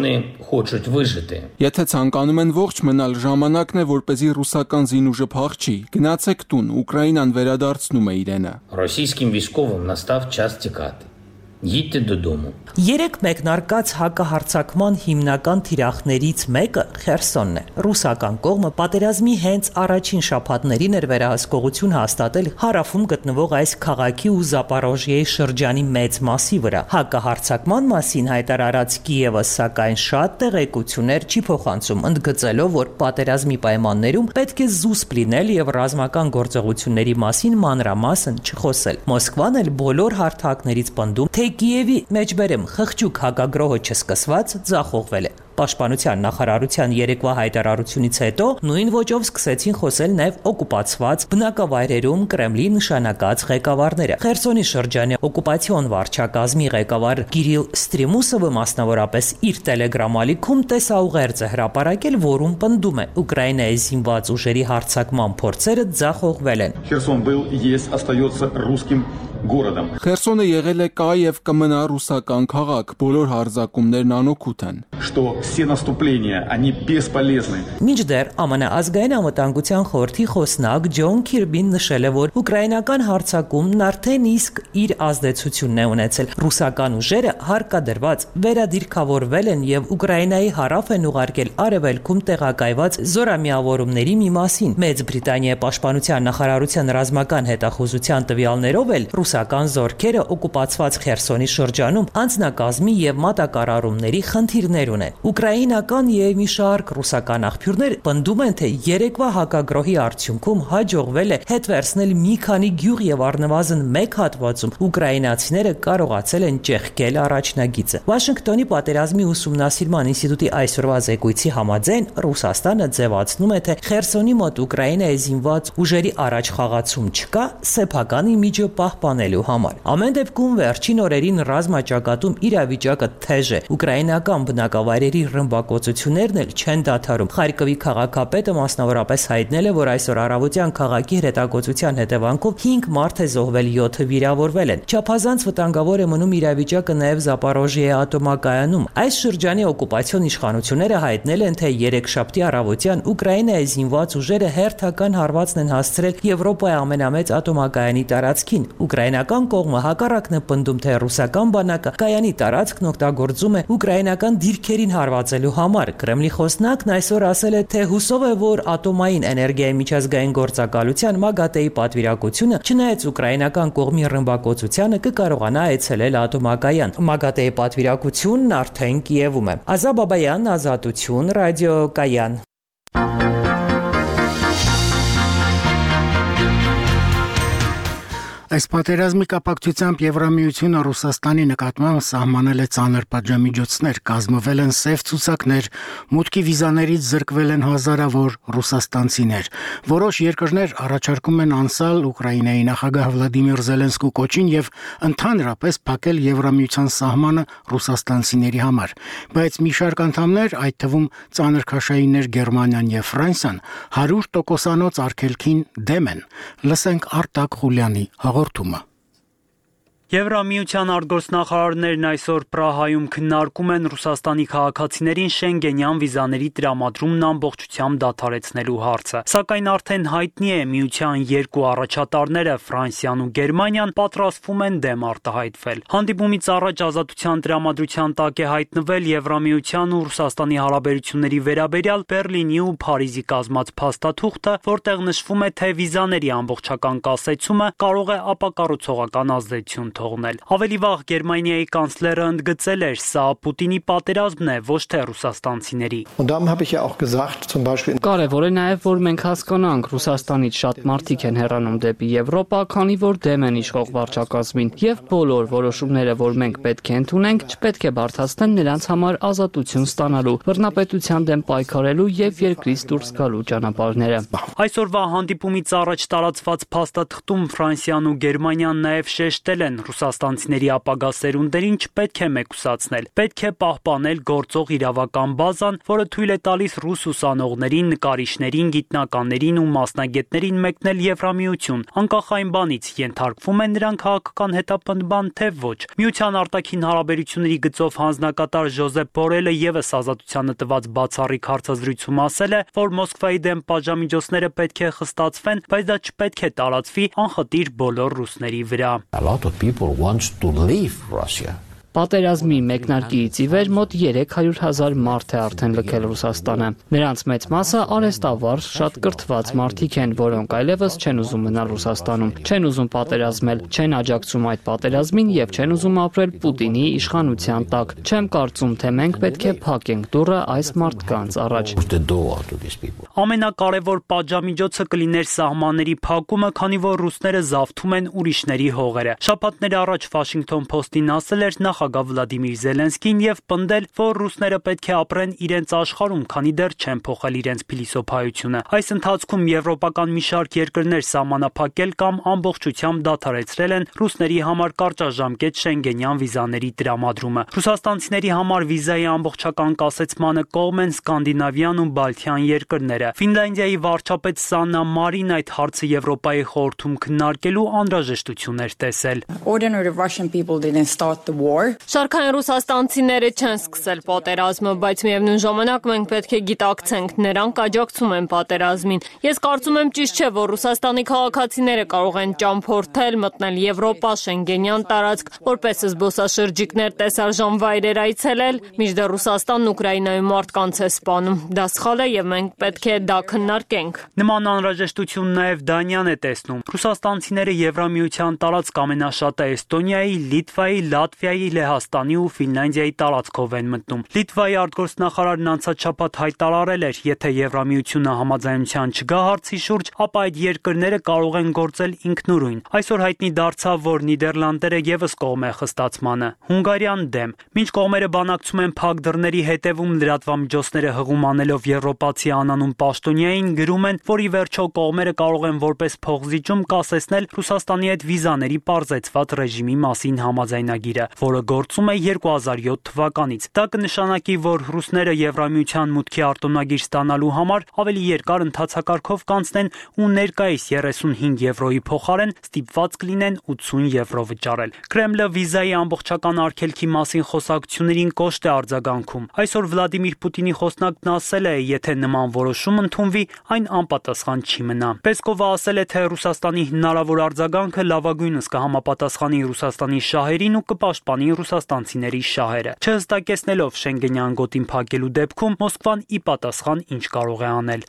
Եթե ցանկանում են ողջ մնալ, ժամանակն է, որպեսզի ռուսական զինուժը փախչի։ Գնացեք տուն, Ուկրաինան վերադարձնում Російським військовим настав час тікати. Їдьте додому. Երեք մեկնարկած հակահարձակման հիմնական թիրախներից մեկը Խերսոնն է։ Ռուսական կողմը պատերազմի հենց առաջին շաբաթներին էր վերահսկողություն հաստատել հարավում գտնվող այս քաղաքի ու Զապորոժիեի շրջանի մեծ մասի վրա։ Հակահարձակման մասին հայտարարած Կիևը սակայն շատ տեղեկություններ չի փոխանցում, ընդգծելով, որ պատերազմի պայմաններում պետք է զուսպ լինել եւ ռազմական գործողությունների մասին մանրամասն չխոսել։ Մոսկվան էլ բոլոր հարթակներից պնդում, թե Կիևի մեջբերեմ խղճուկ հակագրոհը չսկսված ձախողվել է։ Պաշտպանության նախարարության երեկվա հայտարարությունից հետո նույն ոճով սկսեցին խոսել նաև օկուպացված բնակավայրերում Կրեմլի նշանակած ղեկավարները։ Խերսոնի շրջանի օկուպացիոն վարչակազմի ղեկավար Կիրիլ Ստրիմուսովը մասնավորապես իր տելեգրամալիքում տեսաուղերձ է հրապարակել, որում պնդում է Ուկրաինայի զինված ուժերի հարձակման փորձերը ձախողվել են։ Խերսոն был, есть, остается русским городом. Խերսոնը եղել է կա եւ կմնա ռուսական քաղաք, բոլոր հարձակումներն անօգուտ են։ Что все наступления, они бесполезны. Մինչդեռ ԱՄՆ ազգային անվտանգության խորհրդի խոսնակ Ջոն Քիրբին նշել է, որ ուկրաինական հարձակումն արդեն իսկ իր ազդեցությունն է ունեցել։ Ռուսական ուժերը հարկադրված վերադիրքավորվել են եւ Ուկրաինայի հարավ են ուղարկել արևելքում տեղակայված զորամիավորումների մի մասին։ Մեծ Բրիտանիայի պաշտպանության նախարարության ռազմական հետախուզության տվյալներով էլ ռուսական զորքերը օկուպացված Խերսոնի շրջանում անձնակազմի եւ մատակարարումների խնդիրներ ունեն։ Ուկրաինական եւ մի շարք ռուսական աղբյուրներ պնդում են, թե երեկվա հակագրոհի արդյունքում հաջողվել է հետ վերցնել մի քանի գյուղ եւ առնվազն մեկ հատվածում ուկրաինացիները կարողացել են ճեղքել առաջնագիծը։ Վաշինգտոնի պատերազմի ուսումնասիրման ինստիտուտի այսօրվա զեկույցի համաձայն Ռուսաստանը ձևացնում է, թե Խերսոնի մոտ Ուկրաինայի զինված ուժերի առաջ խաղացում չկա սեփական իմիջը պահպանելու համար։ Ամեն դեպքում վերջին օրերին ռազմաճակատում իրավիճակը թեժ է։ Ուկրաինական բնակավայրերի ռմբակոծություններն էլ չեն դադարում։ Խարկովի քաղաքապետը մասնավորապես հայտնել է, որ այսօր առավոտյան քաղաքի հրետակոծության հետևանքով հինգ մարդ է զոհվել, յոթը վիրավորվել են։ Չափազանց վտանգավոր է մնում իրավիճակը նաև Զապորոժիեի ատոմակայանում։ Այս շրջանի օկուպացիոն իշխանությունները հայտնել են, թե երեքշաբթի առավոտյան Ուկրաինայի զինված ուժերը հերթական հարվածն են հասցրել Եվրոպայի ամենամեծ ատոմակայանի տարածքին։ Ուկրաինական կողմը հակառակն է պնդում, թե ռուսական բանակը կայանի տարածքն օգտագործում է ուկրաինական դիրքերին հարվածելու համար։ Կրեմլի խոսնակն այսօր ասել է, թե հուսով է, որ ատոմային էներգիայի միջազգային գործակալության ՄԱԳԱՏԵ-ի պատվիրակությունը, չնայած ուկրաինական կողմի ռմբակոծությանը, կկարողանա այցելել ատոմակայան։ ՄԱԳԱՏԵ-ի պատվիրակությունն արդեն Կիևում է։ Ազա Բաբայան, Ազատություն, ռադիոկայան։ Այս պատերազմի կապակցությամբ Եվրամիությունը Ռուսաստանի նկատմամբ սահմանել է ծանր պատժամիջոցներ, կազմվել են սև ցուցակներ, մուտքի վիզաներից զրկվել են հազարավոր ռուսաստանցիներ։ Որոշ երկրներ առաջարկում են անցալ Ուկրաինայի նախագահ Վլադիմիր Զելենսկու կոչին եւ ընդհանրապես փակել Եվրամիության սահմանը ռուսաստանցիների համար։ Բայց մի շարք անդամներ, այդ թվում ծանր քաշայիններ Գերմանիան եւ Ֆրանսիան, հարյուր տոկոսանոց արգելքին դեմ են։ Լսենք Արտակ Խուլյանի հաղորդումը։ Եվրամիության արտգործնախարարներն այսօր Պրահայում քննարկում են Ռուսաստանի քաղաքացիներին շենգենյան վիզաների տրամադրումն ամբողջությամբ դադարեցնելու հարցը։ Սակայն արդեն հայտնի է, միության երկու առաջատարները Ֆրանսիան ու Գերմանիան պատրաստվում են դեմ արտահայտվել։ Հանդիպումից առաջ Ազատության տրամադրության տակ է հայտնվել Եվրամիության ու Ռուսաստանի հարաբերությունների վերաբերյալ Բերլինի ու Փարիզի կազմած փաստաթուղթը, որտեղ նշվում է, թե վիզաների ամբողջական կասեցումը կարող է ապակառուցողական ազդեցություն թողնել։ Ավելի վաղ Գերմանիայի կանցլերը ընդգծել էր, սա Պուտինի պատերազմն է, ոչ թե ռուսաստանցիների։ Կարևոր է նաև, որ մենք հասկանանք, Ռուսաստանից շատ մարդիկ են հեռանում դեպի Եվրոպա, քանի որ դեմ են իշխող վարչակազմին, եւ բոլոր որոշումները, որ մենք պետք է ընդունենք, չպետք է բարդացնեն նրանց համար ազատություն ստանալու, բռնապետության դեմ պայքարելու եւ երկրից դուրս գալու ճանապարհները։ Այսօրվա հանդիպումից առաջ տարածված փաստաթղթում Ֆրանսիան ու Գերմանիան նաև շեշտել են, ռուսաստանցիների ապագա սերունդերին չպետք է մեկուսացնել, պետք է պահպանել գործող իրավական բազան, որը թույլ է տալիս ռուս ուսանողներին, նկարիչներին, գիտնականներին ու մասնագետներին մեկնել Եվրամիություն, անկախ այն բանից, ենթարկվում են նրանք քաղաքական հետապնդման, թե ոչ։ Միության արտաքին հարաբերությունների գծով հանձնակատար Ժոզեփ Բորելը ևս Ազատությանը տված բացառիկ հարցազրույցում ասել է, որ Մոսկվայի դեմ պատժամիջոցները պետք է խստացվեն, բայց դա չպետք է տարածվի անխտիր բոլոր ռուսների վրա։ People want to leave Russia. Պատերազմի մեկնարկից ի վեր մոտ երեք հարյուր հազար մարդ է արդեն լքել Ռուսաստանը։ Նրանց մեծ մասը արհեստավարժ, շատ կրթված մարդիկ են, որոնք այլևս չեն ուզում մնալ Ռուսաստանում, չեն ուզում պատերազմել, չեն աջակցում այդ պատերազմին եւ չեն ուզում ապրել Պուտինի իշխանության տակ։ Չեմ կարծում, թե մենք պետք է փակենք դուռը այս մարդկանց առաջ։ Ամենակարևոր պատժամիջոցը կլիներ սահմանների փակումը, քանի որ ռուսները զավթում են ուրիշների հողերը։ Շաբաթներ առաջ Washington Post-ին ասել էր նախագահ Վլադիմիր Զելենսկին եւ պնդել, որ ռուսները պետք է ապրեն իրենց աշխարհում, քանի դեռ չեն փոխել իրենց փիլիսոփայությունը։ Այս ընթացքում եվրոպական մի շարք երկրներ սահմանափակել կամ ամբողջությամբ դադարեցրել են ռուսների համար կարճաժամկետ շենգենյան վիզաների տրամադրումը։ Ռուսաստանցիների համար վիզայի ամբողջական կասեցմանը կողմ են Սկանդինավյան ու Բալթյան երկրները։ Ֆինլանդիայի վարչապետ Սաննա Մարին այդ հարցը Եվրոպայի խորհրդում քննարկելու անհրաժեշտություն էր տեսել։ Շարքային ռուսաստանցիները չեն սկսել պատերազմը, բայց միևնույն ժամանակ մենք պետք է գիտակցենք, նրանք աջակցում են պատերազմին։ Ես կարծում եմ ճիշտ չէ, որ Ռուսաստանի քաղաքացիները կարող են ճամփորդել, մտնել Եվրոպա, Շենգենյան տարածք, որպես զբոսաշրջիկներ տեսարժան վայրեր այցելել, մինչդեռ Ռուսաստանն Ուկրաինայում մարդկանց է սպանում։ Դա սխալ է եւ մենք պետք է դա քննարկենք։ Նման անհրաժեշտություն նաև Դանիան է տեսնում։ Ռուսաստանցիները Եվրամիության տարածք ամենաշատը Էստոնիայի, Լիտվայի, Լատվիայի, Լեհաստանի ու Ֆինլանդիայի տարածքով են մտնում։ Լիտվայի արտգործնախարարն անցած շաբաթ հայտարարել էր, եթե Եվրամիությունը համաձայնության չգա հարցի շուրջ, ապա այդ երկրները կարող են գործել ինքնուրույն։ Այսօր հայտնի դարձավ, որ Նիդերլանդերը եւս կողմ է խստացմանը։ Հունգարիան դեմ։ Մինչ կողմերը բանակցում են փակ դռների հետևում լրատվամիջոցները հղում անելով եվրոպացի անանուն պաշտոնյային, գրում են, որ ի վերջո կողմերը կարող են որպես փոխզիջում կասեցնել Ռուսաստանի հետ վիզաների պարզեցված ռեժիմի մասին համաձայնագիրը, որը գործում է երկու հազար յոթ թվականից։ Դա կնշանակի, որ ռուսները Եվրամիության մուտքի արտոնագիր ստանալու համար ավելի երկար ընթացակարգով կանցնեն ու ներկայիս երեսունհինգ եվրոյի փոխարեն ստիպված կլինեն ութսուն եվրո վճարել։ Կրեմլը վիզայի ամբողջական արգելքի մասին խոսակցություններին կոշտ է արձագանքում։ Այսօր Վլադիմիր Պուտինի խոսնակն ասել է, եթե նման որոշում ընդունվի, այն անպատասխան չի մնա։ Պեսկովը ասել է, թե Ռուսաստանի հնարավոր արձագանքը լավագույնս կհամապատասխանի Ռուսաստանի շահերին ու կպաշտպանի ռուսաստանցիների շահերը։ Չհստակեցնելով Շենգենյան գոտին փակելու դեպքում Մոսկվան ի պատասխան ինչ կարող է անել։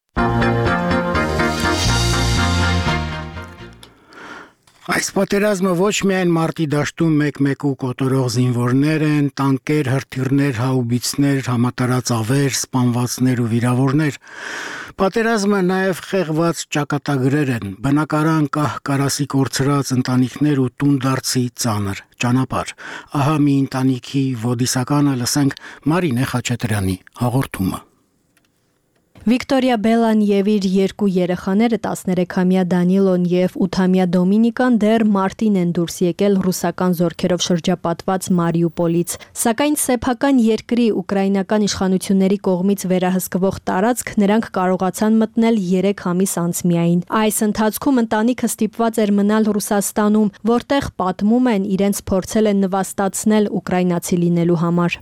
Այս պատերազմը ոչ միայն մարտի դաշտում մեկ-մեկու կոտորող զինվորներ են, տանկեր, հրթիռներ, հաուբիցներ, համատարած ավեր, սպանվածներ ու վիրավորներ։ Պատերազմը նաև խեղված ճակատագրեր են, բնակարան կահ կարասի կորցրած ընտանիքներ ու տունդարձի ծանր ճանապարհ։ Ահա մի ընտանիքի ոդիսականը լսենք Մարինե Խաչատրյանի հաղորդումը։ Վիկտորիա Բելան եւ իր երկու երեխաները տասներեքամյա Դանիլոն եւ ութամյա Դոմինիկան դեռ մարտին են դուրս եկել ռուսական զորքերով շրջապատված Մարիուպոլից, սակայն սեփական երկրի ուկրաինական իշխանությունների կողմից վերահսկվող տարածք նրանք կարողացան մտնել երեք ամիս անց միայն։ Այս ընթացքում ընտանիքը ստիպված էր մնալ Ռուսաստանում, որտեղ պատմում են իրենց փորձել են նվաստացնել ուկրաինացի լինելու համար։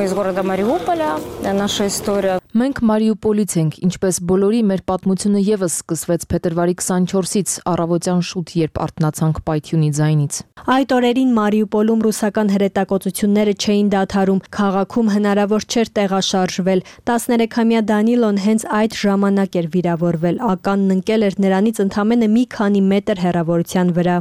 Մենք Մարիուպոլից ենք, ինչպես բոլորի մեր պատմությունը եւս սկսվեց փետրվարի քսանչորսից առավոտյան շուտ, երբ արթնացանք պայթյունի ձայնից։ Այդ օրերին Մարիուպոլում ռուսական հրետակոծությունները չէին դադարում, քաղաքում հնարավոր չէր տեղաշարժվել։ տասներեքամյա Դանիլոն հենց այդ ժամանակ էր վիրավորվել, ականն ընկել էր նրանից ընդամենը մի քանի մետր հեռավորության վրա։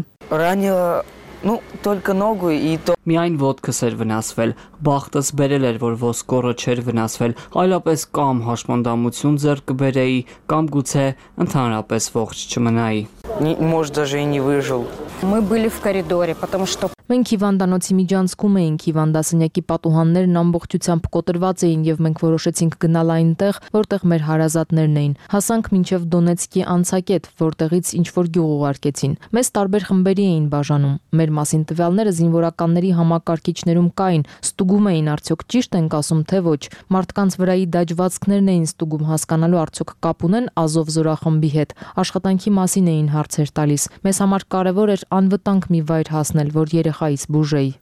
Ну, только ногу и то. Միայն ոտքս էր վնասվել, բախտս բերել էր, որ ոսկորը չէր վնասվել, այլապես կամ հաշմանդամություն ձեռք կբերեի, կամ գուցե ընդհանրապես ողջ չմնայի։ Может, даже и не выжил. Мы были в коридоре, потому что Մենք հիվանդանոցի միջանցքում էինք, հիվանդասենյակի պատուհաններն ամբողջությամբ կոտրված էին եւ մենք որոշեցինք գնալ այնտեղ, որտեղ մեր հարազատներն էին։ Հասանք մինչեւ Դոնեցկի անցակետ, որտեղից ինչ որ գյուղ ուղարկեցին։ Մեզ տարբեր խմբերի էին բաժանում։ Մեր մասին տվյալները զինվորականների համակարգիչներում կային, ստուգում էին արդյոք ճիշտ ենք ասում թե ոչ։ Մարդկանց վրայի դաջվածքներն էին ստուգում հասկանալու արդյոք կապ ունեն Ազով զորախմբի հետ։ Աշխատանքի մասին էին հարցեր տալիս։ Մեզ համար կարևոր էր անվտանգ մի վայր հասնել, որ երեխայից բուժեի։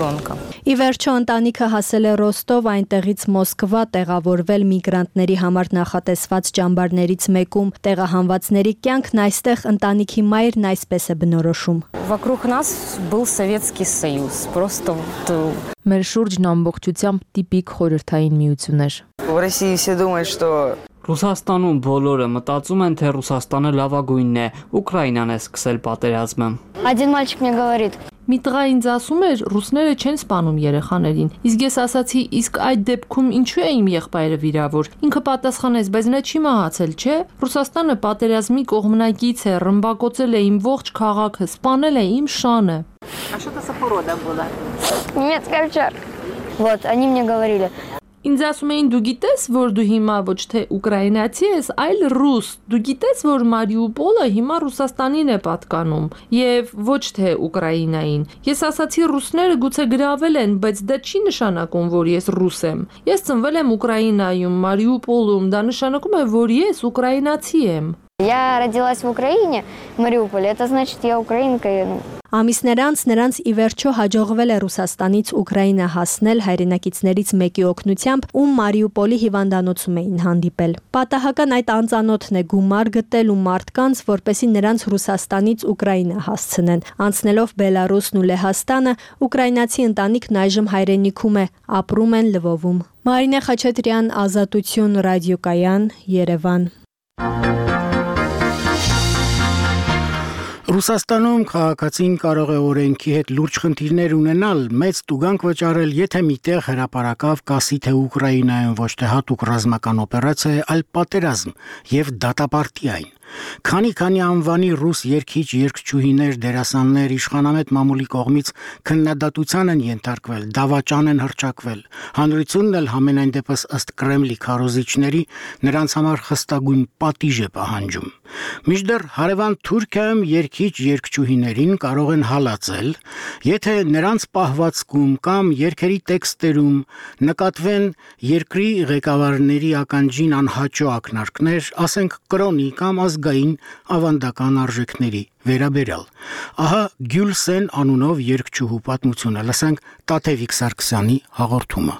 Ի վերջո ընտանիքը հասել է Ռոստով, այնտեղից Մոսկվա տեղավորվել միգրանտների համար նախատեսված ճամբարներից մեկում։ Տեղահանվածների կյանքն այստեղ ընտանիքի մայրն այսպես է բնորոշում։ Вокруг нас был Советский Союз, просто Մեր շուրջն ամբողջությամբ տիպիկ խորհրդային միություն էր։ В России все думают, что Ռուսաստանում բոլորը մտածում են, թե Ռուսաստանը լավագույնն է, Ուկրաինան է սկսել պատերազմը։ Один мальчик мне говорит. Մի տղա ինձ ասում էր, ռուսները չեն սպանում երեխաներին։ Իսկ ես ասացի, իսկ այդ դեպքում ինչու է իմ եղբայրը վիրավոր։ Ինքը պատասխանեց, բայց նա չի մահացել, չէ՞։ Ռուսաստանը պատերազմի կողմնակից է, ռմբակոծել է իմ ողջ քաղաքը, սպանել է իմ շանը։ А что это за порода была? Немецкая овчарка. Вот, они мне говорили. Ինձ ասում էին դու գիտես, որ դու հիմա ոչ թե ուկրաինացի ես, այլ ռուս։ Դու գիտես, որ Մարիուպոլը հիմա Ռուսաստանին է պատկանում եւ ոչ թե Ուկրաինային։ Ես ասացի ռուսները գուցե գրավել են, բայց դա չի նշանակում, որ ես ռուս եմ։ Ես ծնվել եմ Ուկրաինայում, Մարիուպոլում, դա նշանակում է, որ ես ուկրաինացի եմ։ Я родилась в Украине, в Мариуполе, это значит я украинка. Ամիսներ անց նրանց ի վերջո հաջողվել է Ռուսաստանից Ուկրաինա հասնել հայրենակիցներից մեկի օգնությամբ, ում Մարիուպոլի հիվանդանոցում էին հանդիպել։ Պատահական այդ անծանոթն է գումար գտել ու մարդկանց, որպեսզի նրանց Ռուսաստանից Ուկրաինա հասցնեն։ Անցնելով Բելարուսն ու Լեհաստանը, ուկրաինացի ընտանիքն այժմ հայրենիքում է, ապրում են Լվովում։ Մարինե Խաչատրյան, Ազատություն, ռադիոկայան, Երևան։ Ռուսաստանում քաղաքացին կարող է օրենքի հետ լուրջ խնդիրներ ունենալ, մեծ տուգանք վճարել, եթե միտեղ հրապարակավ կասի թե Ուկրաինայում ոչ թե հատուկ ռազմական օպերացիա, այլ պատերազմ եւ դատապարտի այն։ Քանի-քանի անվանի ռուս երգիչ երգչուհիներ, դերասաններ իշխանամետ մամուլի կողմից քննադատության են ենթարկվել, դավաճան են հռչակվել։ Հանրությունն էլ համենայն դեպս ըստ Կրեմլի քարոզիչների նրանց համար խստագույն պատիժ է պահանջում։ Մինչդեռ հարևան Թուրքիայում երգիչ երգչուհիներին կարող են հալածել, եթե նրանց պահվածքում կամ երգերի տեքստերում նկատվեն երկրի ղեկավարների ականջին անհաճո ակնարկներ, ասենք կրոնի կամ ազգային ավանդական արժեքների վերաբերյալ։ Ահա Գյուլսեն անունով երգչուհու պատմությունը, լսենք Տաթևիկ Սարգսյանի հաղորդումը։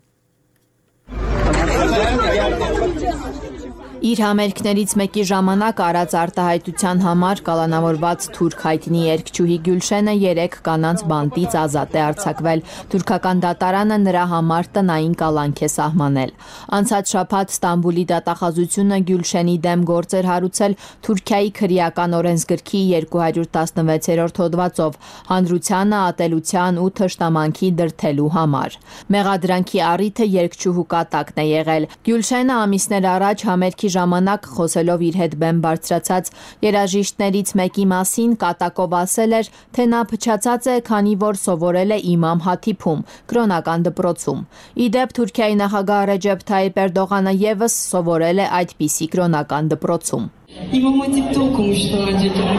Իր համերգներից մեկի ժամանակ արած արտահայտության համար կալանավորված թուրք հայտնի երգչուհի Գյուլշենը երեք կանանց բանտից ազատ է արձակվել։ Թուրքական դատարանը նրա համար տնային կալանք է սահմանել։ Անցած շաբաթ Ստամբուլի դատախազությունը Գյուլշենի դեմ գործ էր հարուցել Թուրքիայի քրեական օրենսգրքի երկու հարյուր տասնվեցերորդ հոդվածով հանրությանը ատելության ու թշնամանքի դրդելու համար։ Մեղադրանքի առիթը երգչուհու կատակն է եղել։ Գյուլշենը ամիսներ առաջ համերգի ժամանակ խոսելով իր հետ բեմ բարձրացած երաժիշտներից մեկի մասին կատակով ասել էր, թե նա փչացած է, քանի որ սովորել է Իմամ Հաթիփում, կրոնական դպրոցում։ Ի դեպ Թուրքիայի նախագահ Ռեջեփ Թայիփ Էրդողանը եւս սովորել է այդպիսի կրոնական դպրոցում։ Իմամ Հաթիփում կոմշտա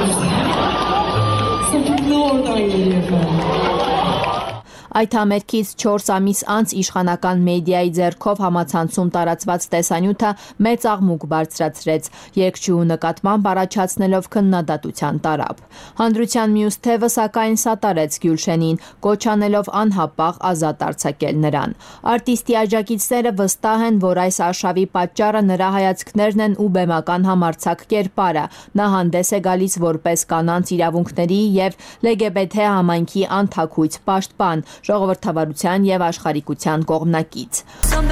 Այդ համերգից չորս ամիս անց իշխանական մեդիայի ձեռքով համացանցում տարածված տեսանյութը մեծ աղմուկ բարձրացրեց, երգչուհու նկատմամբ առաջացնելով քննադատության տարափ։ Հանրության մյուս թևը սակայն սատարեց Գյուլշենին, կոչ անելով անհապաղ ազատ արձակել նրան։ Արտիստի աջակիցները վստահ են, որ այս արշավի պատճառը նրա հայացքներն են ու բեմական համարձակ կերպարը։ Նա հանդես է գալիս որպես կանանց իրավունքների եւ Լ Գ B T համայնքի անթաքույց պաշտպան, ժողովրդավարության եւ աշխարհիկության կողմնակից։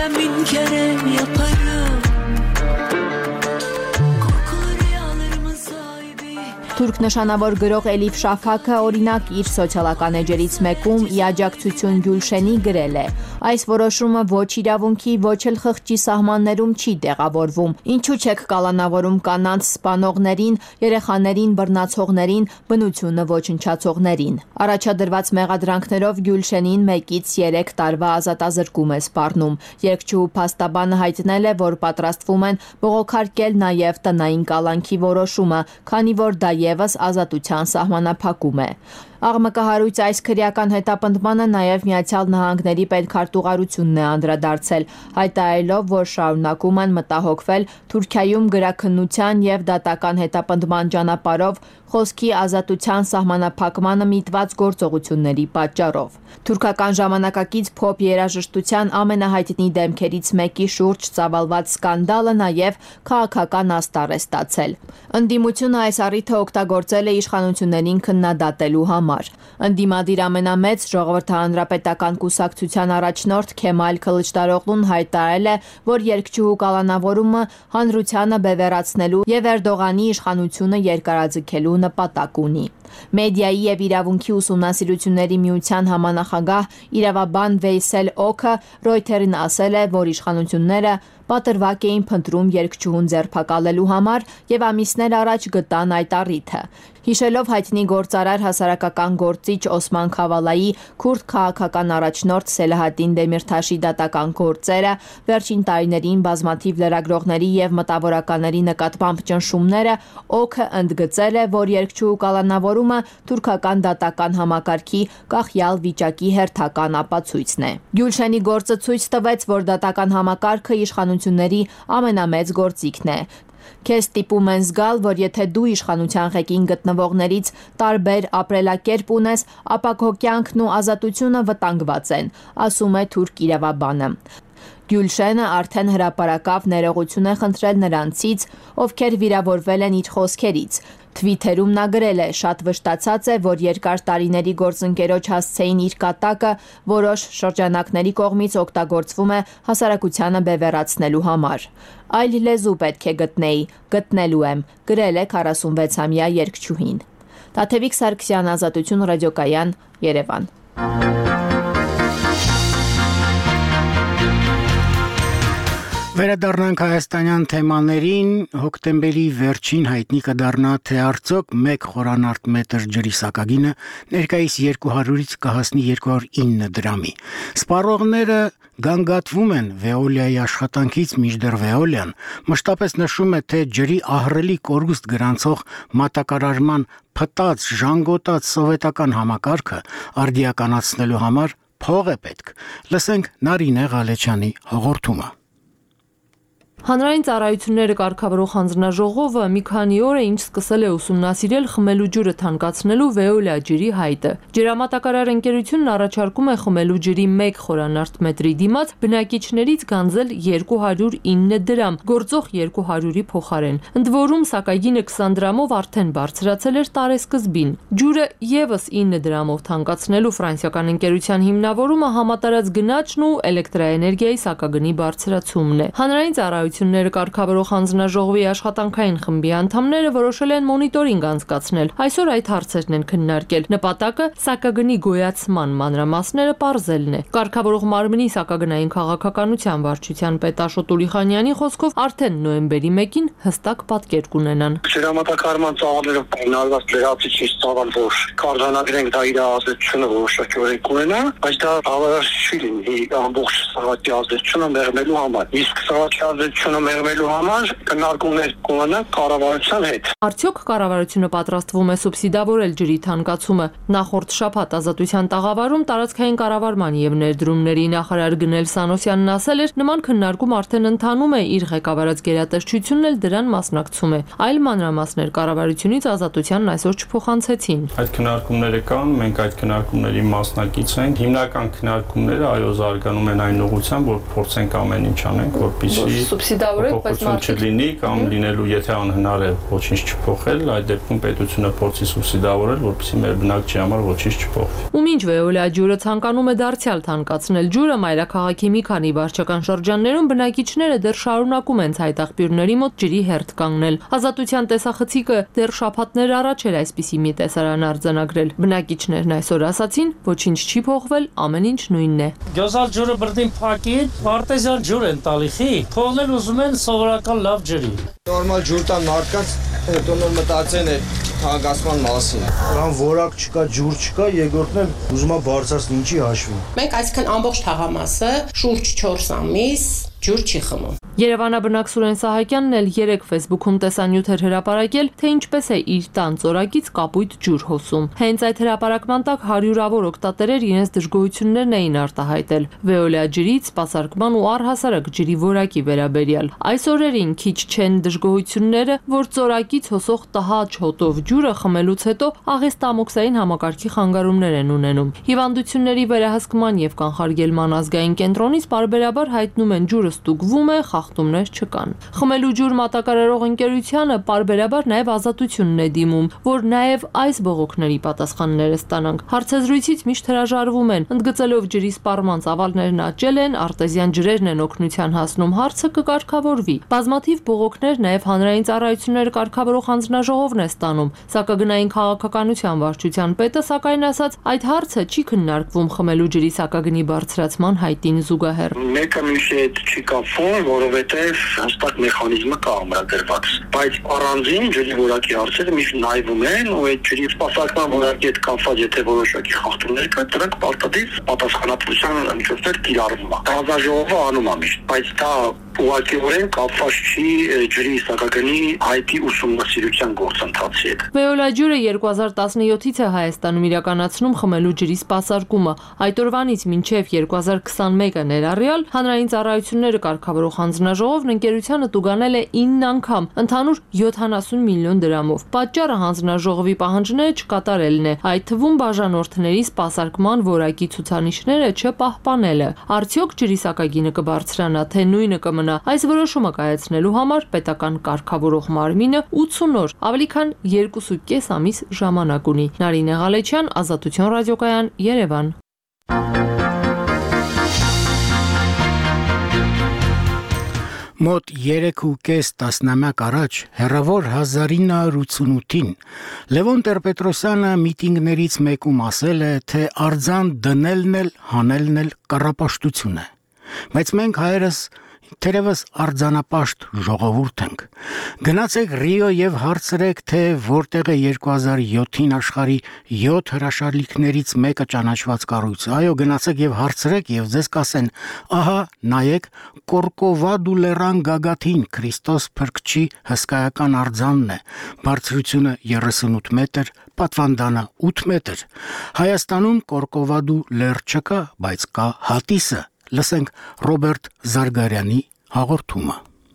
Թուրք նշանավոր գրող Էլիֆ Շաֆակը օրինակ իր սոցիալական էջերից մեկում ի աջակցություն Գյուլշենի գրել է. Այս որոշումը ոչ իրավունքի, ոչ էլ խղճի սահմաններում չի տեղավորվում։ Ինչու չեք կալանավորում կանանց սպանողներին, երեխաներին բռնացողներին, բնությունը ոչնչացողներին։ Առաջադրված մեղադրանքներով Գյուլշենին մեկից երեք տարվա ազատազրկում է սպառնում։ Երգչուհու փաստաբանը հայտնել է, որ պատրաստվում են բողոքարկել նաև տնային կալանքի որոշումը, քանի որ դա եւս ազատության սահմանափակում է։ Աղմկահարույց այս քրեական հետապնդմանը նաև Միացյալ Նահանգների պետքարտուղարությունն է անդրադարձել, հայտարարելով, որ շարունակում են մտահոգվել Թուրքիայում գրաքննության եւ դատական հետապնդման ճանապարհով խոսքի ազատության սահմանափակմանը միտված գործողությունների պատճառով։ Թուրքական ժամանակակից փոփ երաժշտության ամենահայտնի դեմքերից մեկի շուրջ ծավալված սկանդալը նաև քաղաքական աստառ է ստացել։ Ընդդիմությունը այս առիթը օգտագործել է իշխանություններին քննադատելու համար։ Ընդդիմադիր ամենամեծ ժողովրդահանրապետական կուսակցության առաջնորդ Քեմալ Քլիչդարօղլուն հայտարարել է, որ երգչուհու կալանավորումը հանրությանը բևեռացնելու եւ Էրդողանի իշխանությունը երկարաձգելու նպատակ ունի։ Մեդիայի եւ իրավունքի ուսումնասիրությունների միության համանախագահ իրավաբան Վեյսել Օքը Ռոյթերին ասել է, որ իշխանությունները պատրվակ էին փնտրում երգչուհուն ձերբակալելու համար եւ ամիսներ առաջ գտան այդ առիթը։ Հիշելով հայտնի գործարար հասարակական գործիչ Օսման Քավալայի քուրդ քաղաքական առաջնորդ Սելահատին Դեմիրթաշի դատական գործերը, վերջին տարիներին բազմաթիվ լրագրողների եւ մտավորականների նկատմամբ ճնշումները, Օքը ընդգծել է, որ երգչուհու կալանավորումը թուրքական դատական համակարգի կախյալ վիճակի հերթական ապացույցն է։ Գյուլշենի գործը ցույց տվեց, որ դատական համակարգը իշխանությունների ամենամեծ գործիքն է։ Քեզ տիպում են զգալ, որ եթե դու իշխանության ղեկին գտնվողներից տարբեր ապրելակերպ ունես, ապա քո կյանքն ու ազատությունը վտանգված են, ասում է թուրք իրավաբանը։ Գյուլշենը արդեն հրապարակավ ներողություն է խնդրել նրանցից, ովքեր վիրավորվել են իր խոսքերից։ Թվիթերում նա գրել է. «Շատ վշտացած է, որ երկար տարիների գործընկերոջ հասցեին իր կատակը որոշ շրջանակների կողմից օգտագործվում է հասարակությանը բևեռացնելու համար։ Այլ լեզու պետք է գտնեի, գտնելու եմ», գրել է քառասունվեցամյա երգչուհին։ Տաթևիկ Սարգսյան, Ազատություն ռադիոկայան, Երևան։ Վերադառնանք հայաստանյան թեմաներին, հոկտեմբերի վերջին հայտնի կդառնա, թե արդյոք մեկ խորանարդ մետր ջրի սակագինը ներկայիս երկու հարյուրից կհասնի երկու հարյուր ինը դրամի։ Սպառողները գանգատվում են Veolia-ի աշխատանքից, մինչդեռ Veolia-ն մշտապես նշում է, թե ջրի ահռելի կորուստ գրանցող մատակարարման փտած, ժանգոտած սովետական համակարգը արդիականացնելու համար փող է պետք։ Լսենք Նարինե Ղալեչյանի հաղորդումը։ Հանրային ծառայությունները կարգավորող հանձնաժողովը մի քանի օր է ինչ սկսել է ուսումնասիրել խմելու ջուրը թանկացնելու Veolia ջրի հայտը։ Ջրամատակարար ընկերությունն առաջարկում է խմելու ջրի մեկ խորանարդ մետրի դիմաց բնակիչներից գանձել երկու հարյուր ինը դրամ, գործող երկու հարյուրի փոխարեն։ Ընդ որում սակագինը քսան դրամով արդեն բարձրացել էր տարեսկզբին։ Ջուրը եւս ինը դրամով թանկացնելու ֆրանսիական ընկերության հիմնավորումը համատարած գնաճն ու էլեկտրաէներգիայի սակագնի բարձրացումն է։ Հանրային ծառայությունները Ությունները կարգավորող հանձնաժողովի աշխատանքային խմբի անդամները որոշել են մոնիտորինգ անցկացնել։ Այսօր այդ հարցերն են քննարկել։ Նպատակը սակագնի գոյացման մանրամասները պարզելն է։ Կարգավորող մարմնի սակագնային քաղաքականության վարչության պետ Աշոտ Ուրիխանյանի խոսքով արդեն նոյեմբերի մեկին հստակ պատկեր կունենան։ Ջրամատակարարման ծավալները պայմանավորված լրացուցիչ ծավալ, որ կարձանագրենք դա իր ազդեցությունը որոշակիորեն կունենա, բայց դա հավասար չի լինի ամբողջ սահակի ազդեցությունը մեղմելու համար։ Իսկ սահակի ազդեցությունը մեղմելու համար քննարկումներ կունենան կառավարության հետ։ Արդյոք կառավարությունը պատրաստվում է սուբսիդավորել ջրի թանկացումը։ Նախորդ շաբաթ Ազատության տաղավարում տարածքային կառավարման եւ ներդրումների նախարար Գնել Սանոսյանն ասել էր, նման քննարկում արդեն ընթանում է, իր ղեկավարած գերատեսչությունն էլ դրան մասնակցում է։ Այլ մանրամասներ կառավարությունից Ազատությանն այսօր չփոխանցեցին։ Այդ քննարկումները կան, մենք այդ քննարկումների մասնակից ենք։ Հիմնական քննարկումները այո զարգանում են այն ուղղությամբ, որ փորձենք ամեն ինչ անենք, որպեսզի սուբսիդավորեք, բայց չլինի կամ լինելու, եթե անհնար է ոչինչ չփոխել, այդ դեպքում պետությունը փորձի սուբսիդավորել, որպեսզի մեր բնակչի համար ոչինչ չփոխվի։ Ու մինչ Veolia ջուրը ցանկանում է դարձյալ թանկացնել ջուրը, մայրաքաղաքի մի քանի վարչական շրջաններում բնակիչները դեռ շարունակում են ցայտաղբյուրների մոտ ջրի հերթ կանգնել։ Ազատության տեսախցիկը դեռ շաբաթներ առաջ էր այսպիսի մի տեսարան արձանագրել։ Բնակիչներն այսօր ասացին, ոչինչ չի փոխվել, ամեն ինչ նույնն է։ Գյոզալ ջուրը բրդին փակին, արտեզիան ջուր են տալիխի, թողնել ուզում են սովորական լավ ջրի։ Նորմալ ջուր տան մարդկանց հետո նոր մտածեն է թանկացման մասին։ Կամ որակ չկա, ջուր չկա, երկրորդն էլ ուզում է բարձրացնել, ինչի հաշվի։ Մենք այսքան ամբողջ թաղամասը շուրջ չորս ամիս ջուր չի խմում։ Երևանաբնակ Սուրեն Սահակյանն էլ երեք Facebook-ում տեսանյութ էր հրապարակել, թե ինչպես է իր տան ծորակից կապույտ ջուր հոսում։ Հենց այդ հրապարակման տակ հարյուրավոր օգտատերեր իրենց դժգոհություններն էին արտահայտել Veolia ջրից, սպասարկման ու առհասարակ ջրի որակի վերաբերյալ։ Այս օրերին քիչ չեն դժգոհությունները, որ ծորակից հոսող տհաճ հոտով ջուրը խմելուց հետո աղեստամոքսային համակարգի խանգարումներ են ունենում։ Հիվանդությունների վերահսկման եւ կանխարգելման ազգային կենտրոնից պարբերաբար հայտնում են ջուրը ստուգվում է, խախտումներ չկան։ Խմելու ջուր մատակարարող ընկերությանը պարբերաբար նաև Ազատությունն է դիմում, որ նաև այս բողոքների պատասխանները ստանանք։ Հարցազրույցից միշտ հրաժարվում են, ընդգծելով ջրի սպառման ծավալներն աճել են, արտեզյան ջրերն են օգնության հասնում, հարցը կկարգավորվի։ Բազմաթիվ բողոքներ նաև հանրային ծառայությունները կարգավորող հանձնաժողովն է ստանում։ Սակագնային քաղաքականության վարչության պետը սակայն ասաց, այդ հարցը չի քննարկվում խմելու ջրի սակագնի բարձրացման հայտին զուգահեռ։ Մեկը մյուսի հետ չի կապվում, որովհետև հստակ մեխանիզմը կա ամրագրված, բայց առանձին ջրի որակի հարցերը միշտ նայվում են ու այդ ջրի սպասարկման որակի հետ կապված եթե որոշակի խախտումներ կա, դրանք պարտադիր պատասխանատվության միջոցներ կիրառվում է։ Հանձնաժողովը անում է միշտ, բայց դա ուղղակիորեն կապված չի ջրի սակագնի հայտի ուսումնասիրության գործընթացի հետ։ Veolia ջուրը երկու հազար տասնյոթից է Հայաստանում իրականացնում խմելու ջրի սպասարկումը։ Այդ օրվանից մինչև երկու հազար քսանմեկը ներառյալ հանրային ծառայությունները կարգավորող հանձնաժողովն ընկերությանը տուգանել է ինը անգամ, ընդհանուր յոթանասուն միլիոն դրամով։ Պատճառը հանձնաժողովի պահանջները չկատարելն է, այդ թվում բաժանորդների սպասարկման որակի ցուցանիշները չպահպանելը։ Արդյոք ջրի սակագինը կբարձրանա, թե նույնը կմնա։ Այս որոշումը կայացնելու համար պետական կարգավորող մարմինը ութսուն օր, ավելի քան երկուսուկես ամիս ժամանակ ունի։ Նարինե Ղալեչյան, Ազատություն ռադիոկայան, Երևան։ Մոտ երեք ու կես տասնամյակ առաջ հեռավոր հազար ինը հարյուր ութսունութին Լևոն Տեր-Պետրոսյանը միտինգներից մեկում ասել է, թե արձան դնելն էլ հանելն էլ կառապաշտություն է, բայց մենք հայերս թերևս արձանապաշտ ժողովուրդ ենք։ Գնացեք Ռիո եւ հարցրեք, թե որտեղ է երկու հազար յոթին աշխարհի յոթ հրաշալիքներից մեկը ճանաչված կառույցը։ Այո, գնացեք եւ հարցրեք եւ ձեզ կասեն, ահա, նայեք, Կորկովադու լեռան գագաթին Քրիստոս Փրկչի հսկայական արձանն է։ Բարձրությունը երեսունութ մետր, պատվանդանը ութ մետր։ Հայաստանում Կորկովադու լեռ չկա, բայց կա Հատիսը։ Լսենք Ռոբերտ Զարգարյանի հաղորդումը։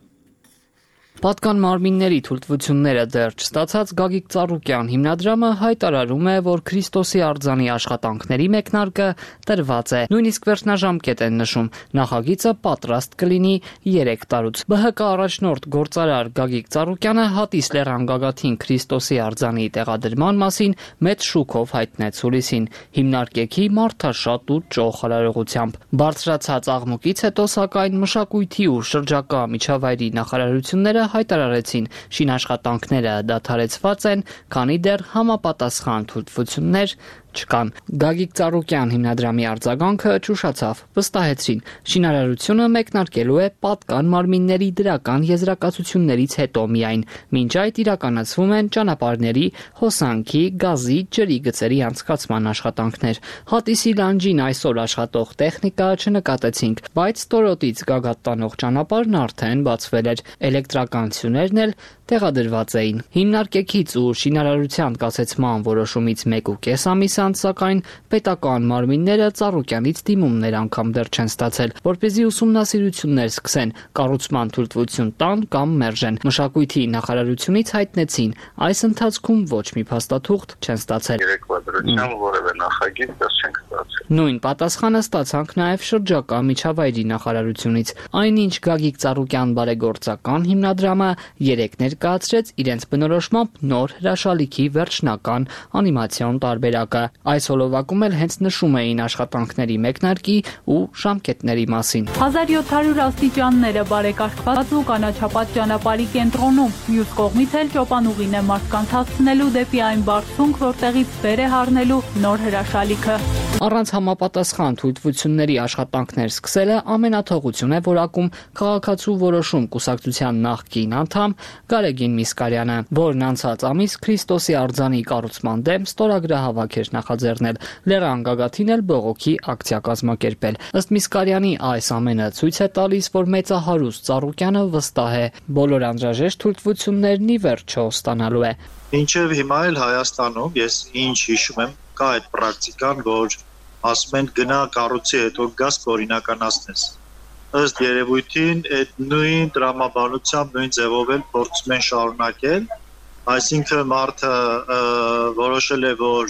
Պատկան մարմինների թույլտվությունները դեռ չստացած Գագիկ Ծառուկյան հիմնադրամը հայտարարում է, որ Քրիստոսի արձանի աշխատանքների մեկնարկը տրված է։ Նույնիսկ վերջնաժամկետ են նշում, նախագիծը պատրաստ կլինի երեք տարուց։ Բ Հ Կ առաջնորդ գործարար Գագիկ Ծառուկյանը Հատիս լեռան գագաթին Քրիստոսի արձանի տեղադրման մասին մեծ շուկով հայտնեց հուլիսին, հիմնարկեքի մարդաշատ ու ճոխ արարողությամբ։ Բարձրացած աղմուկից հետո սակայն մշակույթի ու շրջակա միջավայրի նախարարությունները հայտարարեցին, շինաշխատանքները դադարեցված են, քանի դեռ համապատասխան թույլտվություններ չկան։ Գագիկ Ծառուկյան հիմնադրամի արձագանքը ճուշացավ, վստահեցրին, շինարարությունը մեկնարկելու է պատկան մարմինների դրական եզրակացություններից հետո միայն, մինչ այդ իրականացվում են ճանապարհների, հոսանքի, գազի, ջրի գծերի անցկացման աշխատանքներ։ Հատիսի լանջին այսօր աշխատող տեխնիկա չնկատեցինք, բայց Ստորոտից Գագաթ տանող ճանապարհն արդեն բացվել էր, էլեկտրականություններն էլ տեղադրված էին։ Հիմնարկեքից ու շինարարության կասեցման որոշումից մեկ ու կես ամիս անց, սակայն պետական մարմինները Ծառուկյանից դիմումներ անգամ դեռ չեն ստացել, որպեսզի ուսումնասիրություններ սկսեն, կառուցման թույլտվություն տան կամ մերժեն։ Մշակույթի նախարարությունից հայտնեցին, այս ընթացքում ոչ մի փաստաթուղթ չեն ստացել։ Երեկվա դրությամբ որևէ նախագիծ դեռ չենք ստացել։ Նույն պատասխանը ստացանք նաև շրջակա միջավայրի նախարարությունից։ Այնինչ Գագիկ Ծառուկյան բարեգործական հիմնադրամը երեք ներկայացրեց իրենց բնորոշմամբ նոր հրաշալիքի վերջնական անիմացիոն տարբերակը։ Այս հոլովակում էլ հենց նշում էին աշխատանքների մեկնարկի ու ժամկետների մասին։ հազար յոթ հարյուր աստիճանները բարեկարգված ու կանաչապատ ճանապարհի կենտրոնում, մյուս կողմից էլ ճոպանուղին է մարդկանց հասցնելու դեպի այն բարձունք, որտեղից վեր է հառնելու նոր հրաշալիքը։ Առանց համապատասխան թույլտվությունների աշխատանքներ սկսելը ամենաթողություն է որակում քաղաքացու որոշում կուսակցության նախկին անդամ Գարեգին Միսկարյանը, որն անցած ամիս Քրիստոսի արձանի կառուցման դեմ ստորագրահավաք էր նախաձեռնել, լեռան գագաթին էլ բողոքի ակցիա կազմակերպել։ Ըստ Միսկարյանի այս ամենը ցույց է տալիս, որ մեծահարուստ Ծառուկյանը վստահ է, բոլոր անհրաժեշտ թույլտվություններն ի վերջո ստանալու է։ Մինչև հիմա էլ Հայաստանում ես ինչ հիշում եմ, կա այդ պրակտիկան, որ ասում են գնա կառույցի հետո գաս օրինականացնես։ Ըստ երևույթին այդ նույն դրամաբանությամբ նույն ձևով էլ փորձում են շարունակել, այսինքն մարդը որոշել է, որ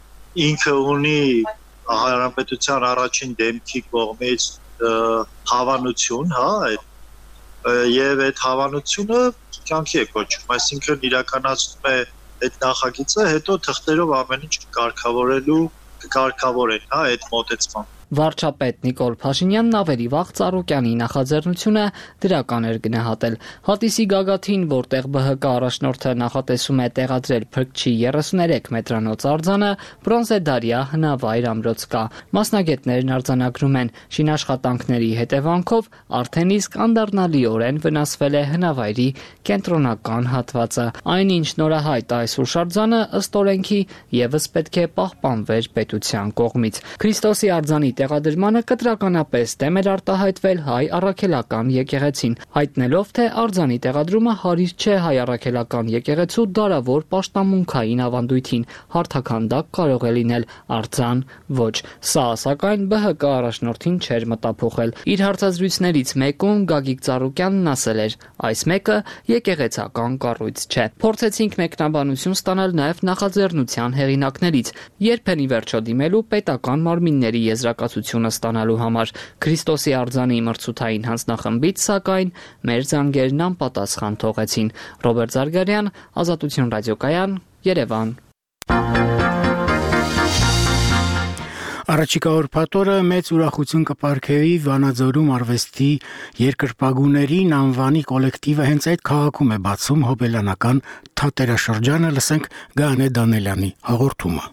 ինքը ունի հանրապետության առաջին դեմքի կողմից հավանություն, հա, եւ այդ հավանությունը կյանքի է կոչվում, այսինքն իրականացնում է այդ նախագիծը, հետո թղթերով ամեն ինչ կարգավորելու կարգավորեն, հա, այդ մոտեցման։ Վարչապետ Նիկոլ Փաշինյանն ավելի վաղ Ծառուկյանի նախաձեռնությունը դրական էր գնահատել։ Հատիսի գագաթին, որտեղ Բ Հ Կ առաջնորդը նախատեսում է տեղադրել Փրկչի երեսուներեք մետրանոց արձանը, բրոնզեդարյա հնավայր ամրոց կա։ Մասնագետներն արձանագրում են, շինաշխատանքների հետևանքով արդեն իսկ անդառնալիորեն վնասվել է հնավայրի կենտրոնական հատվածը։ Այնինչ նորահայտ այս հուշարձանը ըստ օրենքի եւս պետք է պահպանվեր պետության կողմից։ Քրիստոսի արձանի տեղադրմանը կտրականապես դեմ էր արտահայտվել հայ առաքելական եկեղեցին, հայտնելով, թե արձանի տեղադրումը հարիր չէ հայ առաքելական եկեղեցու դարավոր պաշտամունքային ավանդույթին, հարթականդակ կարող է լինել, արձան ոչ։ Սա սակայն Բ Հ Կ առաջնորդին չէր մտափոխել։ Իր հարցազրույցներից մեկում Գագիկ Ծառուկյանն ասել էր. այս մեկը եկեղեցական կառույց չէ։ Փորձեցինք մեկնաբանություն ստանալ նաև նախաձեռնության հեղինակներից, երբեն ի վերջո դիմելու պետական մարմինների եզրակացությունը ստանալու համար։ Քրիստոսի արձանի մրցութային հանձնախմբից սակայն մեր զանգերն անպատասխան թողեցին։ Ռոբերտ Զարգարյան, Ազատություն ռադիոկայան, Երևան։ Առաջիկա օրը մեծ ուրախություն կպարգևի Վանաձորում արվեստի երկրպագուներին անվանի կոլեկտիվը հենց այդ քաղաքում է բացում հոբելյանական թատերաշրջանը, լսենք Գանե Դանելյանի հաղորդումը։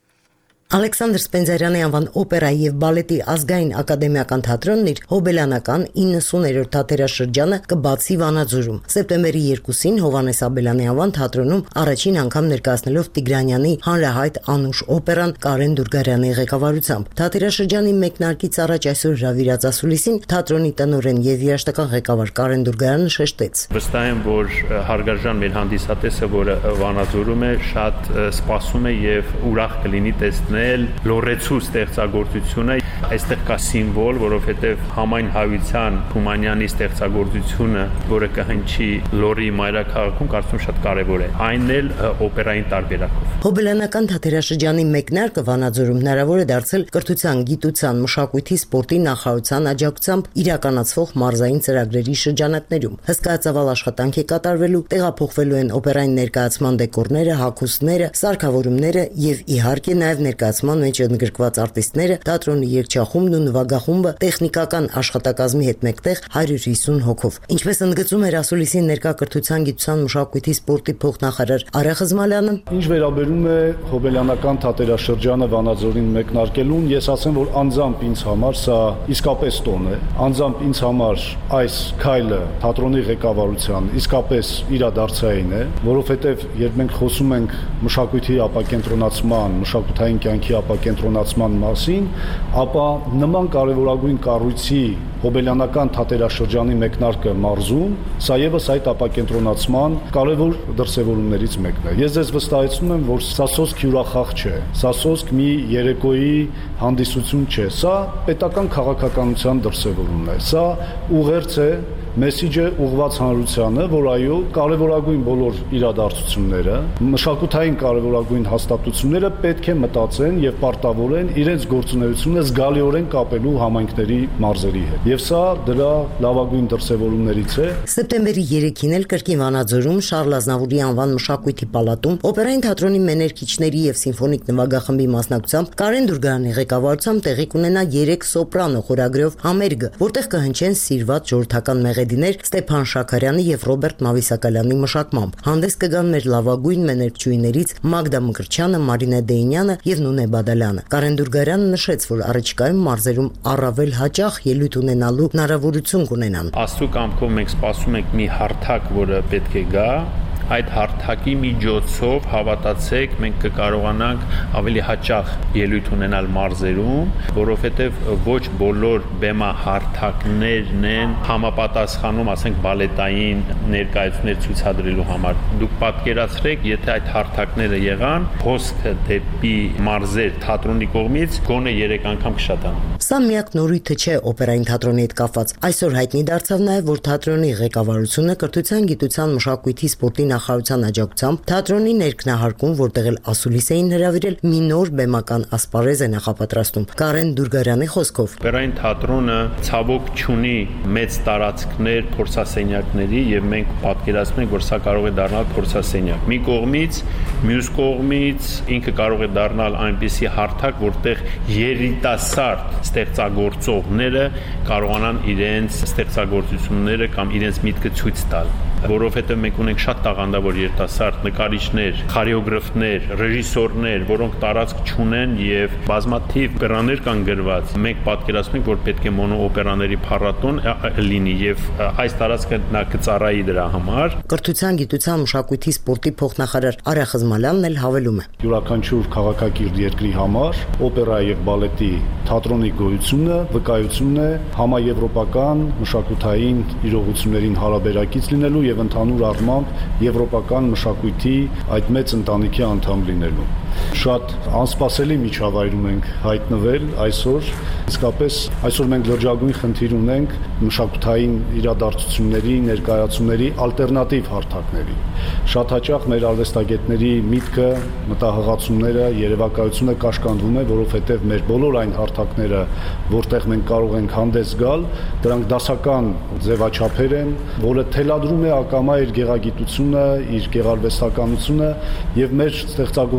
Ալեքսանդր Սպենդիարյանի անվան օպերայի եւ բալետի ազգային ակադեմիական թատրոնն իր հոբելյանական իննսուներորդ թատերաշրջանը կբացի Վանաձորում։ Սեպտեմբերի երկուսին Հովհաննես Աբելյանի անվան թատրոնում առաջին անգամ ներկայացնելով Տիգրանյանի հանրահայտ Անուշ օպերան Կարեն Դուրգարյանի ղեկավարությամբ։ Թատերաշրջանի մեկնարկից առաջ այսօր հրավիրած ասուլիսին թատրոնի տնօրեն եւ երաժշտական ղեկավար Կարեն Դուրգարյանը շեշտեց. Վստահ եմ, որ հարգարժան մեր հանդիսատեսը, որը Վանաձորում է, շատ սպասում է եւ ուրախ կլինի տեսնել Լորեցու ստեղծագործությունը, այստեղ կա սիմվոլ, որովհետև համայն հայության Թումանյանի ստեղծագործությունը, որը կհնչի Լորի մայրաքաղաքում, կարծում շատ կարևոր է, այն էլ օպերային տարբերակով։ Հոբելյանական թատերաշրջանի մեկնարկը Վանաձորում հնարավոր է դարձել կրթության, գիտության, մշակույթի, սպորտի նախարարության աջակցությամբ իրականացվող մարզային ծրագրերի շրջանակներում։ Հսկայածավալ աշխատանք է կատարվելու, տեղափոխվելու են օպերային ներկայացման դեկորները, հագուստները, սարքավորումները եւ իհարկե նաեւ ներկայացման մեջ ընդգրկված արտիստները, թատրոնի երգչախումբն ու նվագախումբը տեխնիկական աշխատակազմի հետ մեկտեղ հարյուր հիսուն հոգով։ Ինչպես ընդգծում էր ասուլիսի ներկա կրթության, գիտության, մշակույթի, սպորտի փոխնախարար Արա Խզմալյանը, ինչ վերաբերում է հոբելյանական թատերաշրջանը Վանաձորին մեկնարկելուն, ես ասեմ, որ անձամբ ինձ համար սա իսկապես տոն է, անձամբ ինձ համար այս քայլը թատրոնի ղեկավարության իսկապես իրադարձային է, որովհետև երբ մենք խոսում ենք մշակույթի ապակենտրոնացման, մշակութային կյանքի ապակենտրոնացման մասին, ապա նման կարևորագույն կառույցի հոբելյանական թատերաշրջանի մեկնարկը մարզում, սա ևս այդ ապակենտրոնացման կարևոր դրսևորումներից մեկն է։ Ես ձեզ վստահեցնում եմ, որ սա սոսկ հյուրախաղ չէ, սա սոսկ մի երեկոյի հանդիսություն չէ, սա պետական քաղաքականության դրսևորումն է, սա ուղերձ է, մեսիջ է ուղղված հանրությանը, որ այո, կարևորագույն բոլոր իրադարձությունները, մշակութային կարևորագույն հաստատությունները պետք է մտածեն եւ պարտավորեն իրենց գործունեությունը զգալիորեն կապելու համայնքների մարզերի հետ։ Եվ սա դրա լավագույն դրսևորումներից է։ Սեպտեմբերի երեքին էլ կրկին Վանաձորում Շարլ Ազնավուրի անվան մշակույթի պալատում օպերային թատրոնի մեներքիչների եւ սիմֆոնիկ նվագախմբի մասնակցությամբ Կարեն Դուրգարյանի ղեկավարությամբ տեղի կունենա երեք սոպրանո խորագրով համերգը, որտեղ կհնչեն սիրված ժողովրդական մեղեդիներ Ստեփան Շաքարյանի եւ Ռոբերտ Մավիսակալյանի մշակմամբ։ Հանդես կգան մեր լավագույն մեներքչուհիներից Մագդա Մկրտչյանը, Մարինե Դեյնյանը եւ Նունե Բադալյանը։ Կարեն Դուրգարյանը նշեց, որ առաջիկայում մարզերում առավել հաճախ ելույթ ունենալու հնարավորություն կունենան։ Աստծո կամքով մենք սպասում ենք մի հարթակ, որը պետք է գա։ Այդ հարթակի միջոցով հավատացեք մենք կկարողանանք ավելի հաճախ ելույթ ունենալ մարզերում, որովհետև ոչ բոլոր բեմահարթակներն են համապատասխանում, ասենք, բալետային ներկայացումներ ցույցադրելու համար։ Դուք պատկերացրեք, եթե այդ հարթակները եղան, հոսքը դեպի մարզեր թատրոնի կողմից գոնե երեք անգամ կշատանա։ Սա միակ նորույթը չէ օպերային թատրոնի հետ կապված։ Այսօր հայտնի դարձավ նաև, որ թատրոնի ղեկավարությունը կրթության, գիտության, մշակույթի, սպորտի նախարարության աջակցությամբ թատրոնի ներքնահարկում, որտեղ էլ ասուլիս էին հրավիրել, մի նոր բեմական ասպարեզ է նախապատրաստում։ Կարեն Դուրգարյանի խոսքով, օպերային թատրոնը ցավոք չունի մեծ տարածքներ փորձասենյակների եւ մենք պատկերացնում ենք, որ սա կարող է դառնալ փորձասենյակ։ Մի կողմից, մյուս կողմից ինքը կարող է դառնալ այնպիսի հարթակ, որտեղ երիտասարդ ստեղծագործողները կարողանան իրենց ստեղծագործությունները կամ իրենց միտքը ցույց տալ, որովհետև մենք ունենք շատ տաղանդավոր երիտասարդ նկարիչներ, խորեոգրաֆներ, ռեժիսորներ, որոնք տարածք չունեն եւ բազմաթիվ օպերաներ կան գրված։ Մենք պատկերացնում ենք, որ պետք է մոնոօպերաների փառատոն լինի եւ այս տարածքը նա կծառայի դրա համար։ Կրթության, գիտության, մշակույթի, սպորտի փոխնախարար Արա Խզմալյանն էլ հավելում է. Յուրաքանչյուր քաղաքակիրթ երկրի համար օպերա եւ բալետի թատրոնի գոյությունը վկայություն է համաեվրոպական մշակութային իրողություններին հարաբերակից լինելու եւ ընդհանուր առմամբ եվրոպական մշակույթի այդ մեծ ընտանիքի անդամ լինելու։ Շատ անսպասելի միջավայրում ենք հայտնվել այսօր, իսկապես այսօր մենք լրջագույն խնդիր ունենք մշակութային իրադարձությունների, ներկայացումների ալտերնատիվ հարթակների։ Շատ հաճախ մեր արվեստագետների միտքը, մտահղացումները, երևակայությունը կաշկանդվում է, որովհետև մեր բոլոր այն հարթակները, որտեղ մենք կարող ենք հանդես գալ, դրանք դասական ձևաչափեր են, որը թելադրում է ակամա իր գեղագիտությունը, իր գեղարվեստականությունը եւ մեր ստեղծագործողները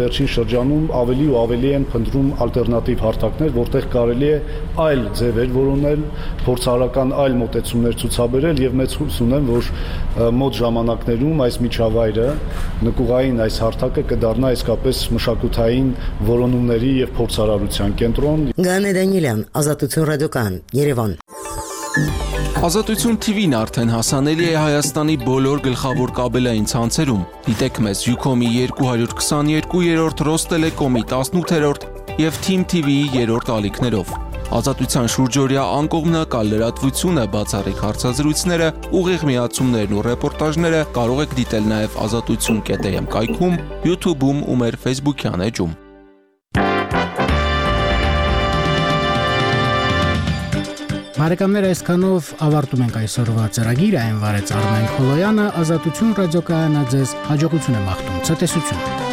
վերջին շրջանում ավելի ու ավելի են փնտրում ալտերնատիվ հարթակներ, որտեղ կարելի է այլ ձևեր որոնել, փորձարարական այլ մոտեցումներ ցուցաբերել եւ մեծ հույս ունեմ, որ մոտ ժամանակներում այս միջավայրը նկուղային այս հարթակը կդառնա իսկապես մշակութային որոնումների եւ փորձարարության կենտրոն։ Գանե Դանիելյան, Ազատություն ռադիոկայան, Երևան։ Ազատություն թի վին արդեն հասանելի է Հայաստանի բոլոր գլխավոր կաբելային ցանցերում։ Դիտեք մեզ Ucom-ի երկու հարյուր քսաներկու, Ռոստելեկոմի տասնութերորդ եւ Թիմ թի վիի երրորդ ալիքներով։ Ազատության շուրջօրյա անկողմնակալ լրատվությունը, բացառիկ հարցազրույցները, ուղիղ միացումներն ու ռեպորտաժները կարող եք դիտել նաև ազատություն կետ էմ կայքում, YouTube-ում ու մեր Facebook-յան էջում։ Բարեկամներ, այսքանով ավարտում ենք այսօրվա ծրագիրը, այն վարեց Արմեն Խոլոյանը, Ազատություն ռադիոկայանը ձեզ հաջողություն է մաղթում, ցտեսություն։